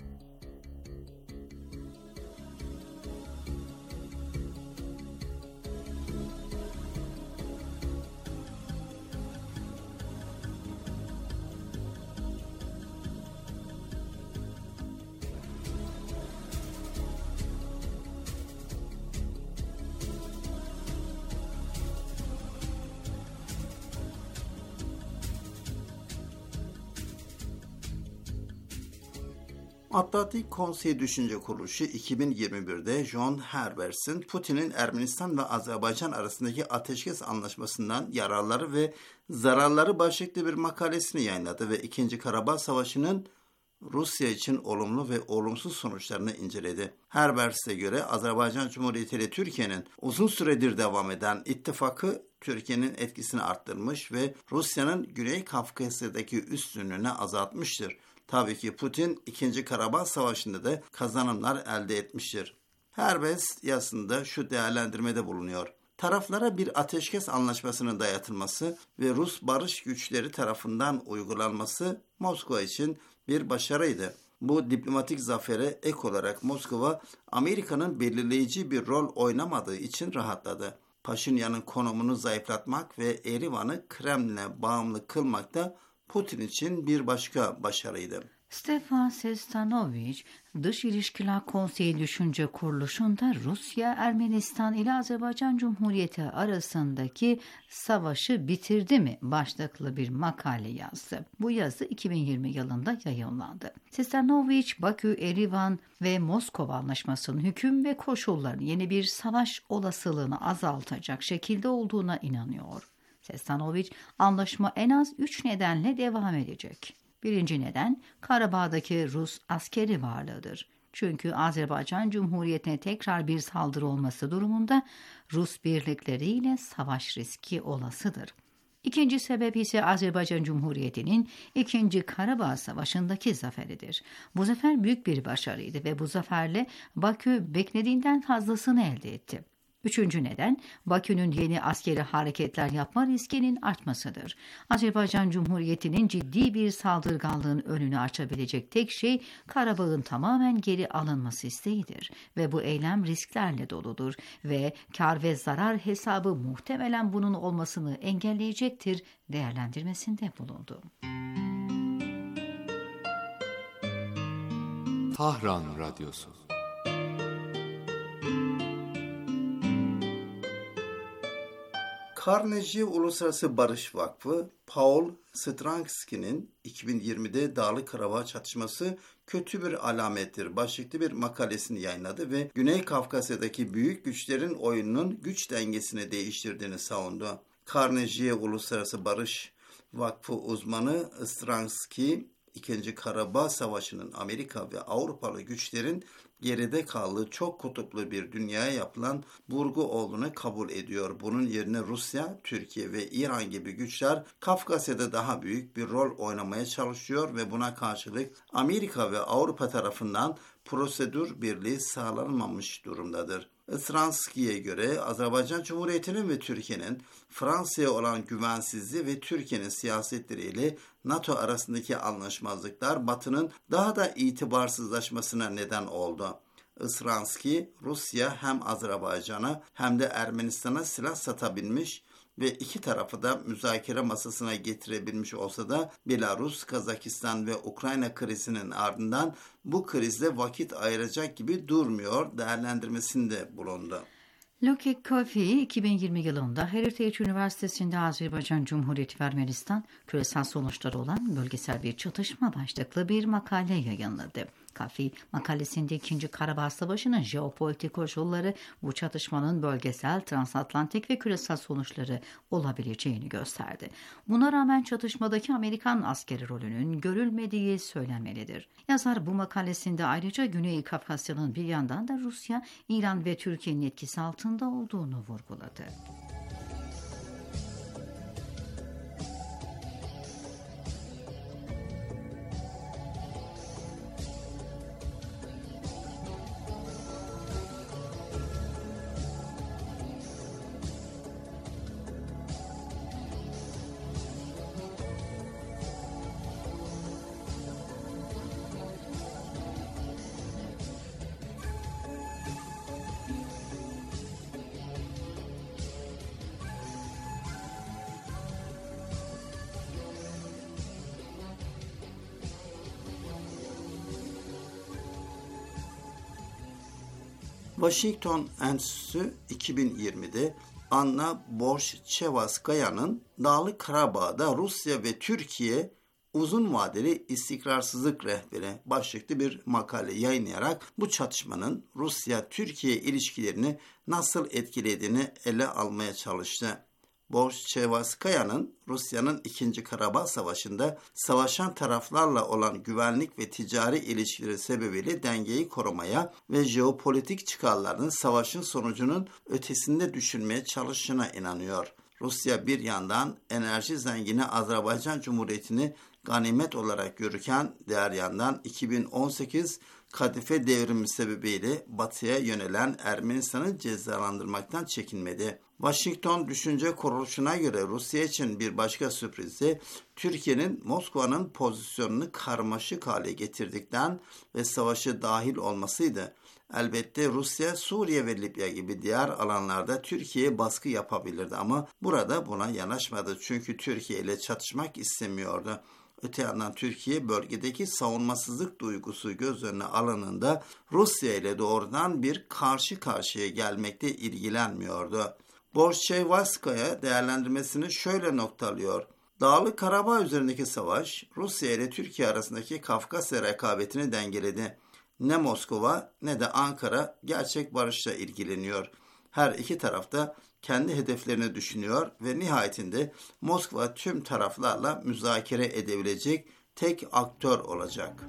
Atlantik Konsey Düşünce Kuruluşu 2021'de John Herbers'in Putin'in Ermenistan ve Azerbaycan arasındaki ateşkes anlaşmasından yararları ve zararları başlıklı bir makalesini yayınladı ve 2. Karabağ Savaşı'nın Rusya için olumlu ve olumsuz sonuçlarını inceledi. Herbers'e göre Azerbaycan Cumhuriyeti ile Türkiye'nin uzun süredir devam eden ittifakı Türkiye'nin etkisini arttırmış ve Rusya'nın Güney Kafkasya'daki üstünlüğünü azaltmıştır. Tabii ki Putin 2. Karabağ Savaşı'nda da kazanımlar elde etmiştir. Herbers yazısında şu değerlendirmede bulunuyor. Taraflara bir ateşkes anlaşmasının dayatılması ve Rus barış güçleri tarafından uygulanması Moskova için bir başarıydı. Bu diplomatik zafere ek olarak Moskova, Amerika'nın belirleyici bir rol oynamadığı için rahatladı. Paşinyan'ın konumunu zayıflatmak ve Erivan'ı Kremlin'e bağımlı kılmak da Putin için bir başka başarıydı. Stefan Sestanovic, Dış İlişkiler Konseyi Düşünce Kuruluşu'nda Rusya, Ermenistan ile Azerbaycan Cumhuriyeti arasındaki savaşı bitirdi mi başlıklı bir makale yazdı. Bu yazı 2020 yılında yayınlandı. Sestanovic, Bakü, Erivan ve Moskova Anlaşması'nın hüküm ve koşullarını yeni bir savaş olasılığını azaltacak şekilde olduğuna inanıyor. Sestanovic, anlaşma en az 3 nedenle devam edecek. Birinci neden, Karabağ'daki Rus askeri varlığıdır. Çünkü Azerbaycan Cumhuriyeti'ne tekrar bir saldırı olması durumunda Rus birlikleriyle savaş riski olasıdır. İkinci sebep ise Azerbaycan Cumhuriyeti'nin 2. Karabağ Savaşı'ndaki zaferidir. Bu zafer büyük bir başarıydı ve bu zaferle Bakü beklediğinden fazlasını elde etti. Üçüncü neden, Bakü'nün yeni askeri hareketler yapma riskinin artmasıdır. Azerbaycan Cumhuriyeti'nin ciddi bir saldırganlığın önünü açabilecek tek şey Karabağ'ın tamamen geri alınması isteğidir. Ve bu eylem risklerle doludur ve kar ve zarar hesabı muhtemelen bunun olmasını engelleyecektir değerlendirmesinde bulundu. Tahran Radyosu. Carnegie Uluslararası Barış Vakfı, Paul Stransky'nin 2020'de Dağlık Karabağ çatışması kötü bir alamettir başlıklı bir makalesini yayınladı ve Güney Kafkasya'daki büyük güçlerin oyununun güç dengesini değiştirdiğini savundu. Carnegie Uluslararası Barış Vakfı uzmanı Stransky, 2. Karabağ Savaşı'nın Amerika ve Avrupalı güçlerin geride kaldığı çok kutuplu bir dünyaya yapılan vurgu olduğunu kabul ediyor. Bunun yerine Rusya, Türkiye ve İran gibi güçler Kafkasya'da daha büyük bir rol oynamaya çalışıyor ve buna karşılık Amerika ve Avrupa tarafından prosedür birliği sağlanmamış durumdadır. Stransky'ye göre Azerbaycan Cumhuriyeti'nin ve Türkiye'nin Fransa'ya olan güvensizliği ve Türkiye'nin siyasetleriyle NATO arasındaki anlaşmazlıklar Batı'nın daha da itibarsızlaşmasına neden oldu. Stransky, Rusya hem Azerbaycan'a hem de Ermenistan'a silah satabilmiş ve iki tarafı da müzakere masasına getirebilmiş olsa da Belarus, Kazakistan ve Ukrayna krizinin ardından bu krizle vakit ayıracak gibi durmuyor değerlendirmesinde bulundu. Luki Kofi 2020 yılında Heritage Üniversitesi'nde Azerbaycan Cumhuriyeti ve Ermenistan küresel sonuçları olan bölgesel bir çatışma başlıklı bir makale yayınladı. Kofi makalesinde 2. Karabağ Savaşı'nın jeopolitik koşulları bu çatışmanın bölgesel, transatlantik ve küresel sonuçları olabileceğini gösterdi. Buna rağmen çatışmadaki Amerikan askeri rolünün görülmediği söylenmelidir. Yazar bu makalesinde ayrıca Güney Kafkasya'nın bir yandan da Rusya, İran ve Türkiye'nin etkisi altında olduğunu vurguladı. Washington Enstitüsü 2020'de Anna Borshchevaskaya'nın Dağlık Karabağ'da Rusya ve Türkiye uzun vadeli istikrarsızlık rehberi başlıklı bir makale yayınlayarak bu çatışmanın Rusya-Türkiye ilişkilerini nasıl etkilediğini ele almaya çalıştı. Borshchevaskaya'nın Rusya'nın 2. Karabağ Savaşı'nda savaşan taraflarla olan güvenlik ve ticari ilişkileri sebebiyle dengeyi korumaya ve jeopolitik çıkarlarının savaşın sonucunun ötesinde düşünmeye çalıştığına inanıyor. Rusya bir yandan enerji zengini Azerbaycan Cumhuriyeti'ni ganimet olarak görürken diğer yandan 2018 Kadife devrimi sebebiyle batıya yönelen Ermenistan'ı cezalandırmaktan çekinmedi. Washington Düşünce Kuruluşu'na göre Rusya için bir başka sürprizi Türkiye'nin Moskova'nın pozisyonunu karmaşık hale getirdikten ve savaşı dahil olmasıydı. Elbette Rusya, Suriye ve Libya gibi diğer alanlarda Türkiye'ye baskı yapabilirdi ama burada buna yanaşmadı çünkü Türkiye ile çatışmak istemiyordu. Öte yandan Türkiye bölgedeki savunmasızlık duygusu göz önüne alınında Rusya ile doğrudan bir karşı karşıya gelmekte ilgilenmiyordu. Borshchevaskaya değerlendirmesini şöyle noktalıyor. Dağlık Karabağ üzerindeki savaş Rusya ile Türkiye arasındaki Kafkasya rekabetini dengeledi. Ne Moskova ne de Ankara gerçek barışla ilgileniyor. Her iki tarafta kendi hedeflerini düşünüyor ve nihayetinde Moskova tüm taraflarla müzakere edebilecek tek aktör olacak.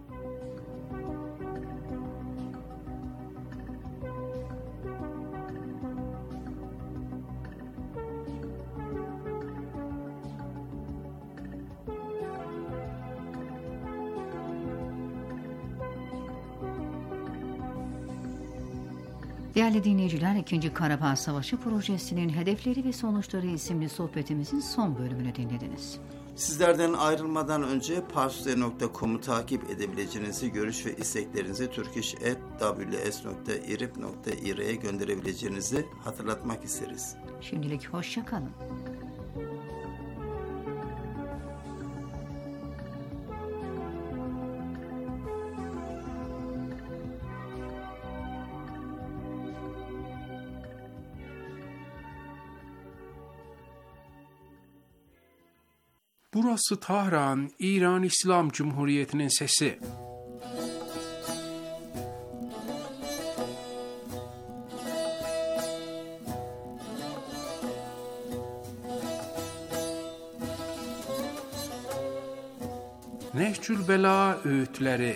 Değerli dinleyiciler, 2. Karabağ Savaşı Projesi'nin hedefleri ve sonuçları isimli sohbetimizin son bölümünü dinlediniz. Sizlerden ayrılmadan önce parstoday.com'u takip edebileceğinizi, görüş ve isteklerinizi turkish@ws.irib.ir'e gönderebileceğinizi hatırlatmak isteriz. Şimdilik hoşça kalın. Burası Tahran, İran İslam Cumhuriyeti'nin sesi. Nehcül Bela öğütleri.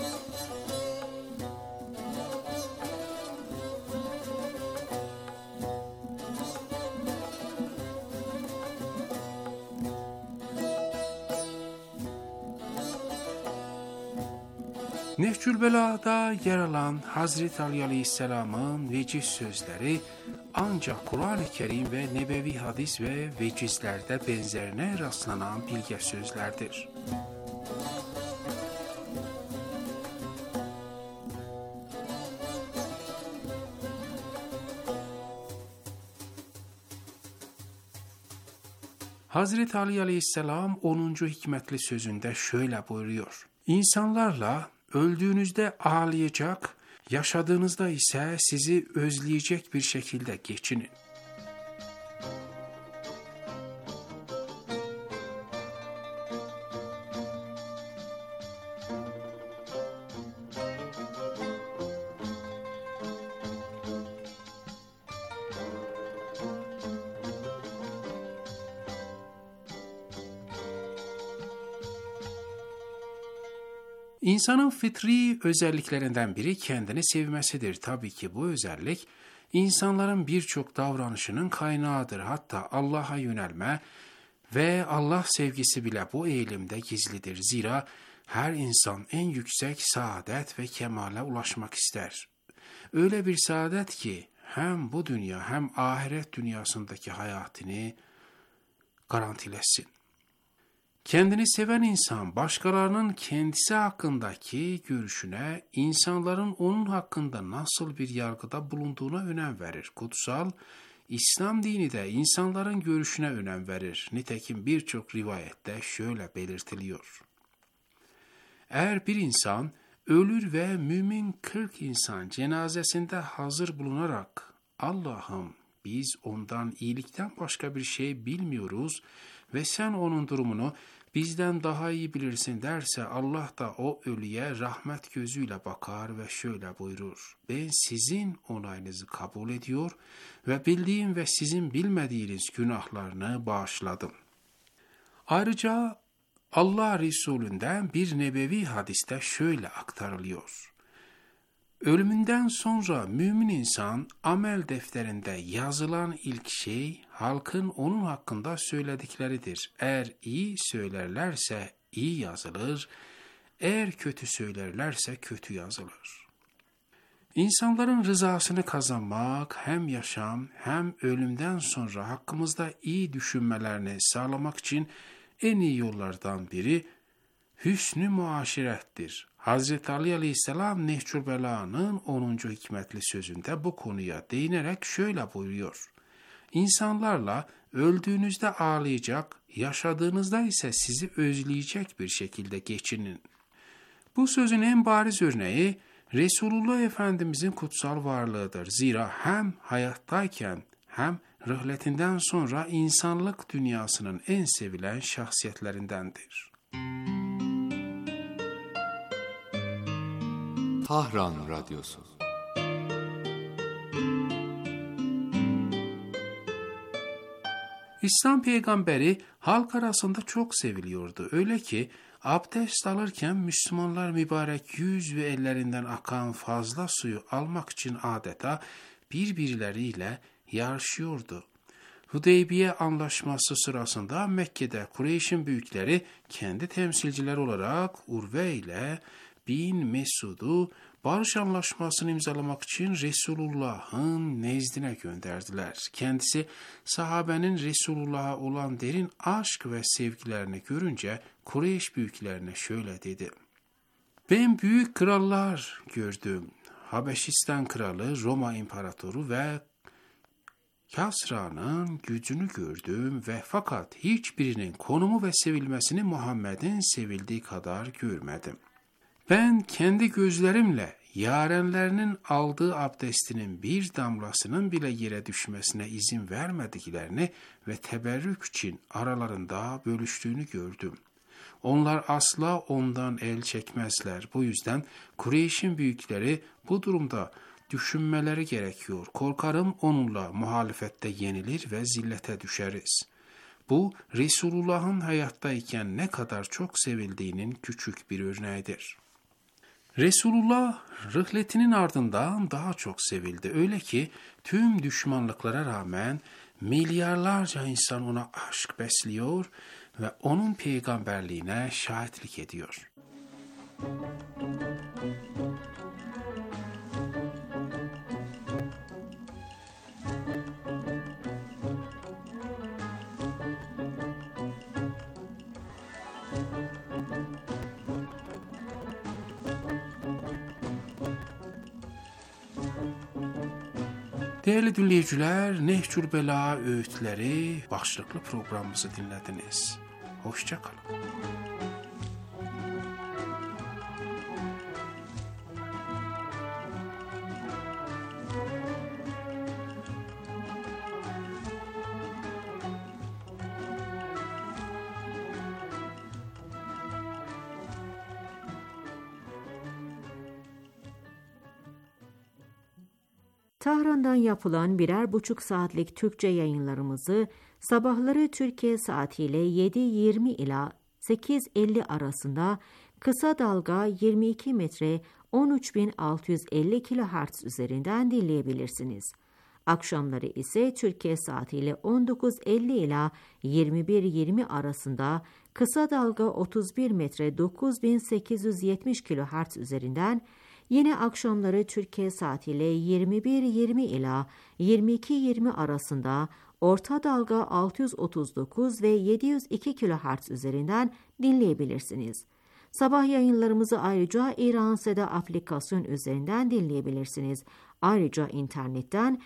Nehcül Bela'da yer alan Hazreti Ali Aleyhisselam'ın veciz sözleri ancak Kur'an-ı Kerim ve nebevi hadis ve vecizlerde benzerine rastlanan bilge sözlerdir. Hazreti Ali Aleyhisselam 10. hikmetli sözünde şöyle buyuruyor: İnsanlarla öldüğünüzde ağlayacak, yaşadığınızda ise sizi özleyecek bir şekilde geçinin. İnsanın fıtri özelliklerinden biri kendini sevmesidir. Tabii ki bu özellik insanların birçok davranışının kaynağıdır. Hatta Allah'a yönelme ve Allah sevgisi bile bu eğilimde gizlidir. Zira her insan en yüksek saadet ve kemale ulaşmak ister. Öyle bir saadet ki hem bu dünya hem ahiret dünyasındaki hayatını garantilesin. Kendini seven insan başkalarının kendisi hakkındaki görüşüne, insanların onun hakkında nasıl bir yargıda bulunduğuna önem verir. Kutsal İslam dini de insanların görüşüne önem verir. Nitekim birçok rivayette şöyle belirtiliyor: eğer bir insan ölür ve mümin 40 insan cenazesinde hazır bulunarak Allah'ım biz ondan iyilikten başka bir şey bilmiyoruz ve sen onun durumunu bizden daha iyi bilirsin derse, Allah da o ölüye rahmet gözüyle bakar ve şöyle buyurur: ben sizin onayınızı kabul ediyor ve bildiğim ve sizin bilmediğiniz günahlarını bağışladım. Ayrıca Allah Resulü'nden bir nebevi hadiste şöyle aktarılıyor: ölümünden sonra mümin insan amel defterinde yazılan ilk şey halkın onun hakkında söyledikleridir. Eğer iyi söylerlerse iyi yazılır, eğer kötü söylerlerse kötü yazılır. İnsanların rızasını kazanmak hem yaşam hem ölümden sonra hakkımızda iyi düşünmelerini sağlamak için en iyi yollardan biri hüsnü muaşirettir. Hazreti Ali Aleyhisselam Nehcül Bela'nın 10. hikmetli sözünde bu konuya değinerek şöyle buyuruyor: İnsanlarla öldüğünüzde ağlayacak, yaşadığınızda ise sizi özleyecek bir şekilde geçinin. Bu sözün en bariz örneği Resulullah Efendimizin kutsal varlığıdır. Zira hem hayattayken hem rıhletinden sonra insanlık dünyasının en sevilen şahsiyetlerindendir. Tahran Radyosu. İslam peygamberi halk arasında çok seviliyordu. Öyle ki abdest alırken Müslümanlar mübarek yüz ve ellerinden akan fazla suyu almak için adeta birbirleriyle yarışıyordu. Hudeybiye anlaşması sırasında Mekke'de Kureyş'in büyükleri kendi temsilciler olarak Urve ile bin Mesud'u barış anlaşmasını imzalamak için Resulullah'ın nezdine gönderdiler. Kendisi sahabenin Resulullah'a olan derin aşk ve sevgilerini görünce Kureyş büyüklerine şöyle dedi: ben büyük krallar gördüm. Habeşistan kralı, Roma imparatoru ve Kasra'nın gücünü gördüm ve fakat hiçbirinin konumu ve sevilmesini Muhammed'in sevildiği kadar görmedim. Ben kendi gözlerimle yarenlerinin aldığı abdestinin bir damlasının bile yere düşmesine izin vermediklerini ve teberrük için aralarında bölüştüğünü gördüm. Onlar asla ondan el çekmezler. Bu yüzden Kureyş'in büyükleri bu durumda düşünmeleri gerekiyor. Korkarım onunla muhalefette yenilir ve zillete düşeriz. Bu, Resulullah'ın hayattayken ne kadar çok sevildiğinin küçük bir örneğidir. Resulullah rihletinin ardından daha çok sevildi. Öyle ki tüm düşmanlıklara rağmen milyarlarca insan ona aşk besliyor ve onun peygamberliğine şahitlik ediyor. Değerli dinleyiciler, Nehcül Bela Öğütleri başlıklı programımızı dinlediniz. Hoşça kalın. Tahran'dan yapılan 1,5 saatlik Türkçe yayınlarımızı sabahları Türkiye saatiyle 7:20 ila 8:50 arasında kısa dalga 22 metre 13.650 kHz üzerinden dinleyebilirsiniz. Akşamları ise Türkiye saatiyle 19:50 ila 21:20 arasında kısa dalga 31 metre 9870 kHz üzerinden, yine akşamları Türkiye saatiyle 21:20 ila 22:20 arasında orta dalga 639 ve 702 kHz üzerinden dinleyebilirsiniz. Sabah yayınlarımızı ayrıca İran Seda aplikasyon üzerinden dinleyebilirsiniz. Ayrıca internetten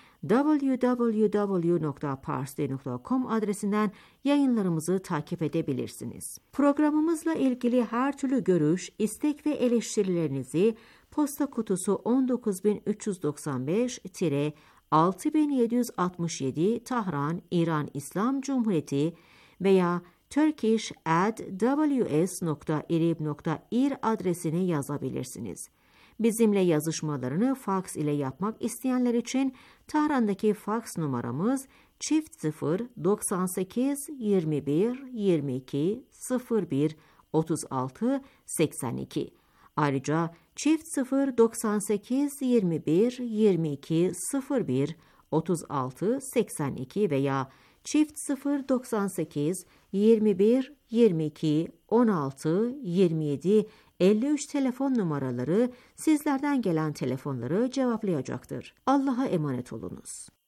www.parsi.com adresinden yayınlarımızı takip edebilirsiniz. Programımızla ilgili her türlü görüş, istek ve eleştirilerinizi posta kutusu 19935-6767 Tahran, İran İslam Cumhuriyeti veya turkish@ws.irib.ir adresine yazabilirsiniz. Bizimle yazışmalarını faks ile yapmak isteyenler için Tahran'daki faks numaramız çift 98 21 22 01 36 82. Ayrıca çift 98 21 22 01 36 82 veya çift 98 21 22 16 27 53 telefon numaraları sizlerden gelen telefonları cevaplayacaktır. Allah'a emanet olunuz.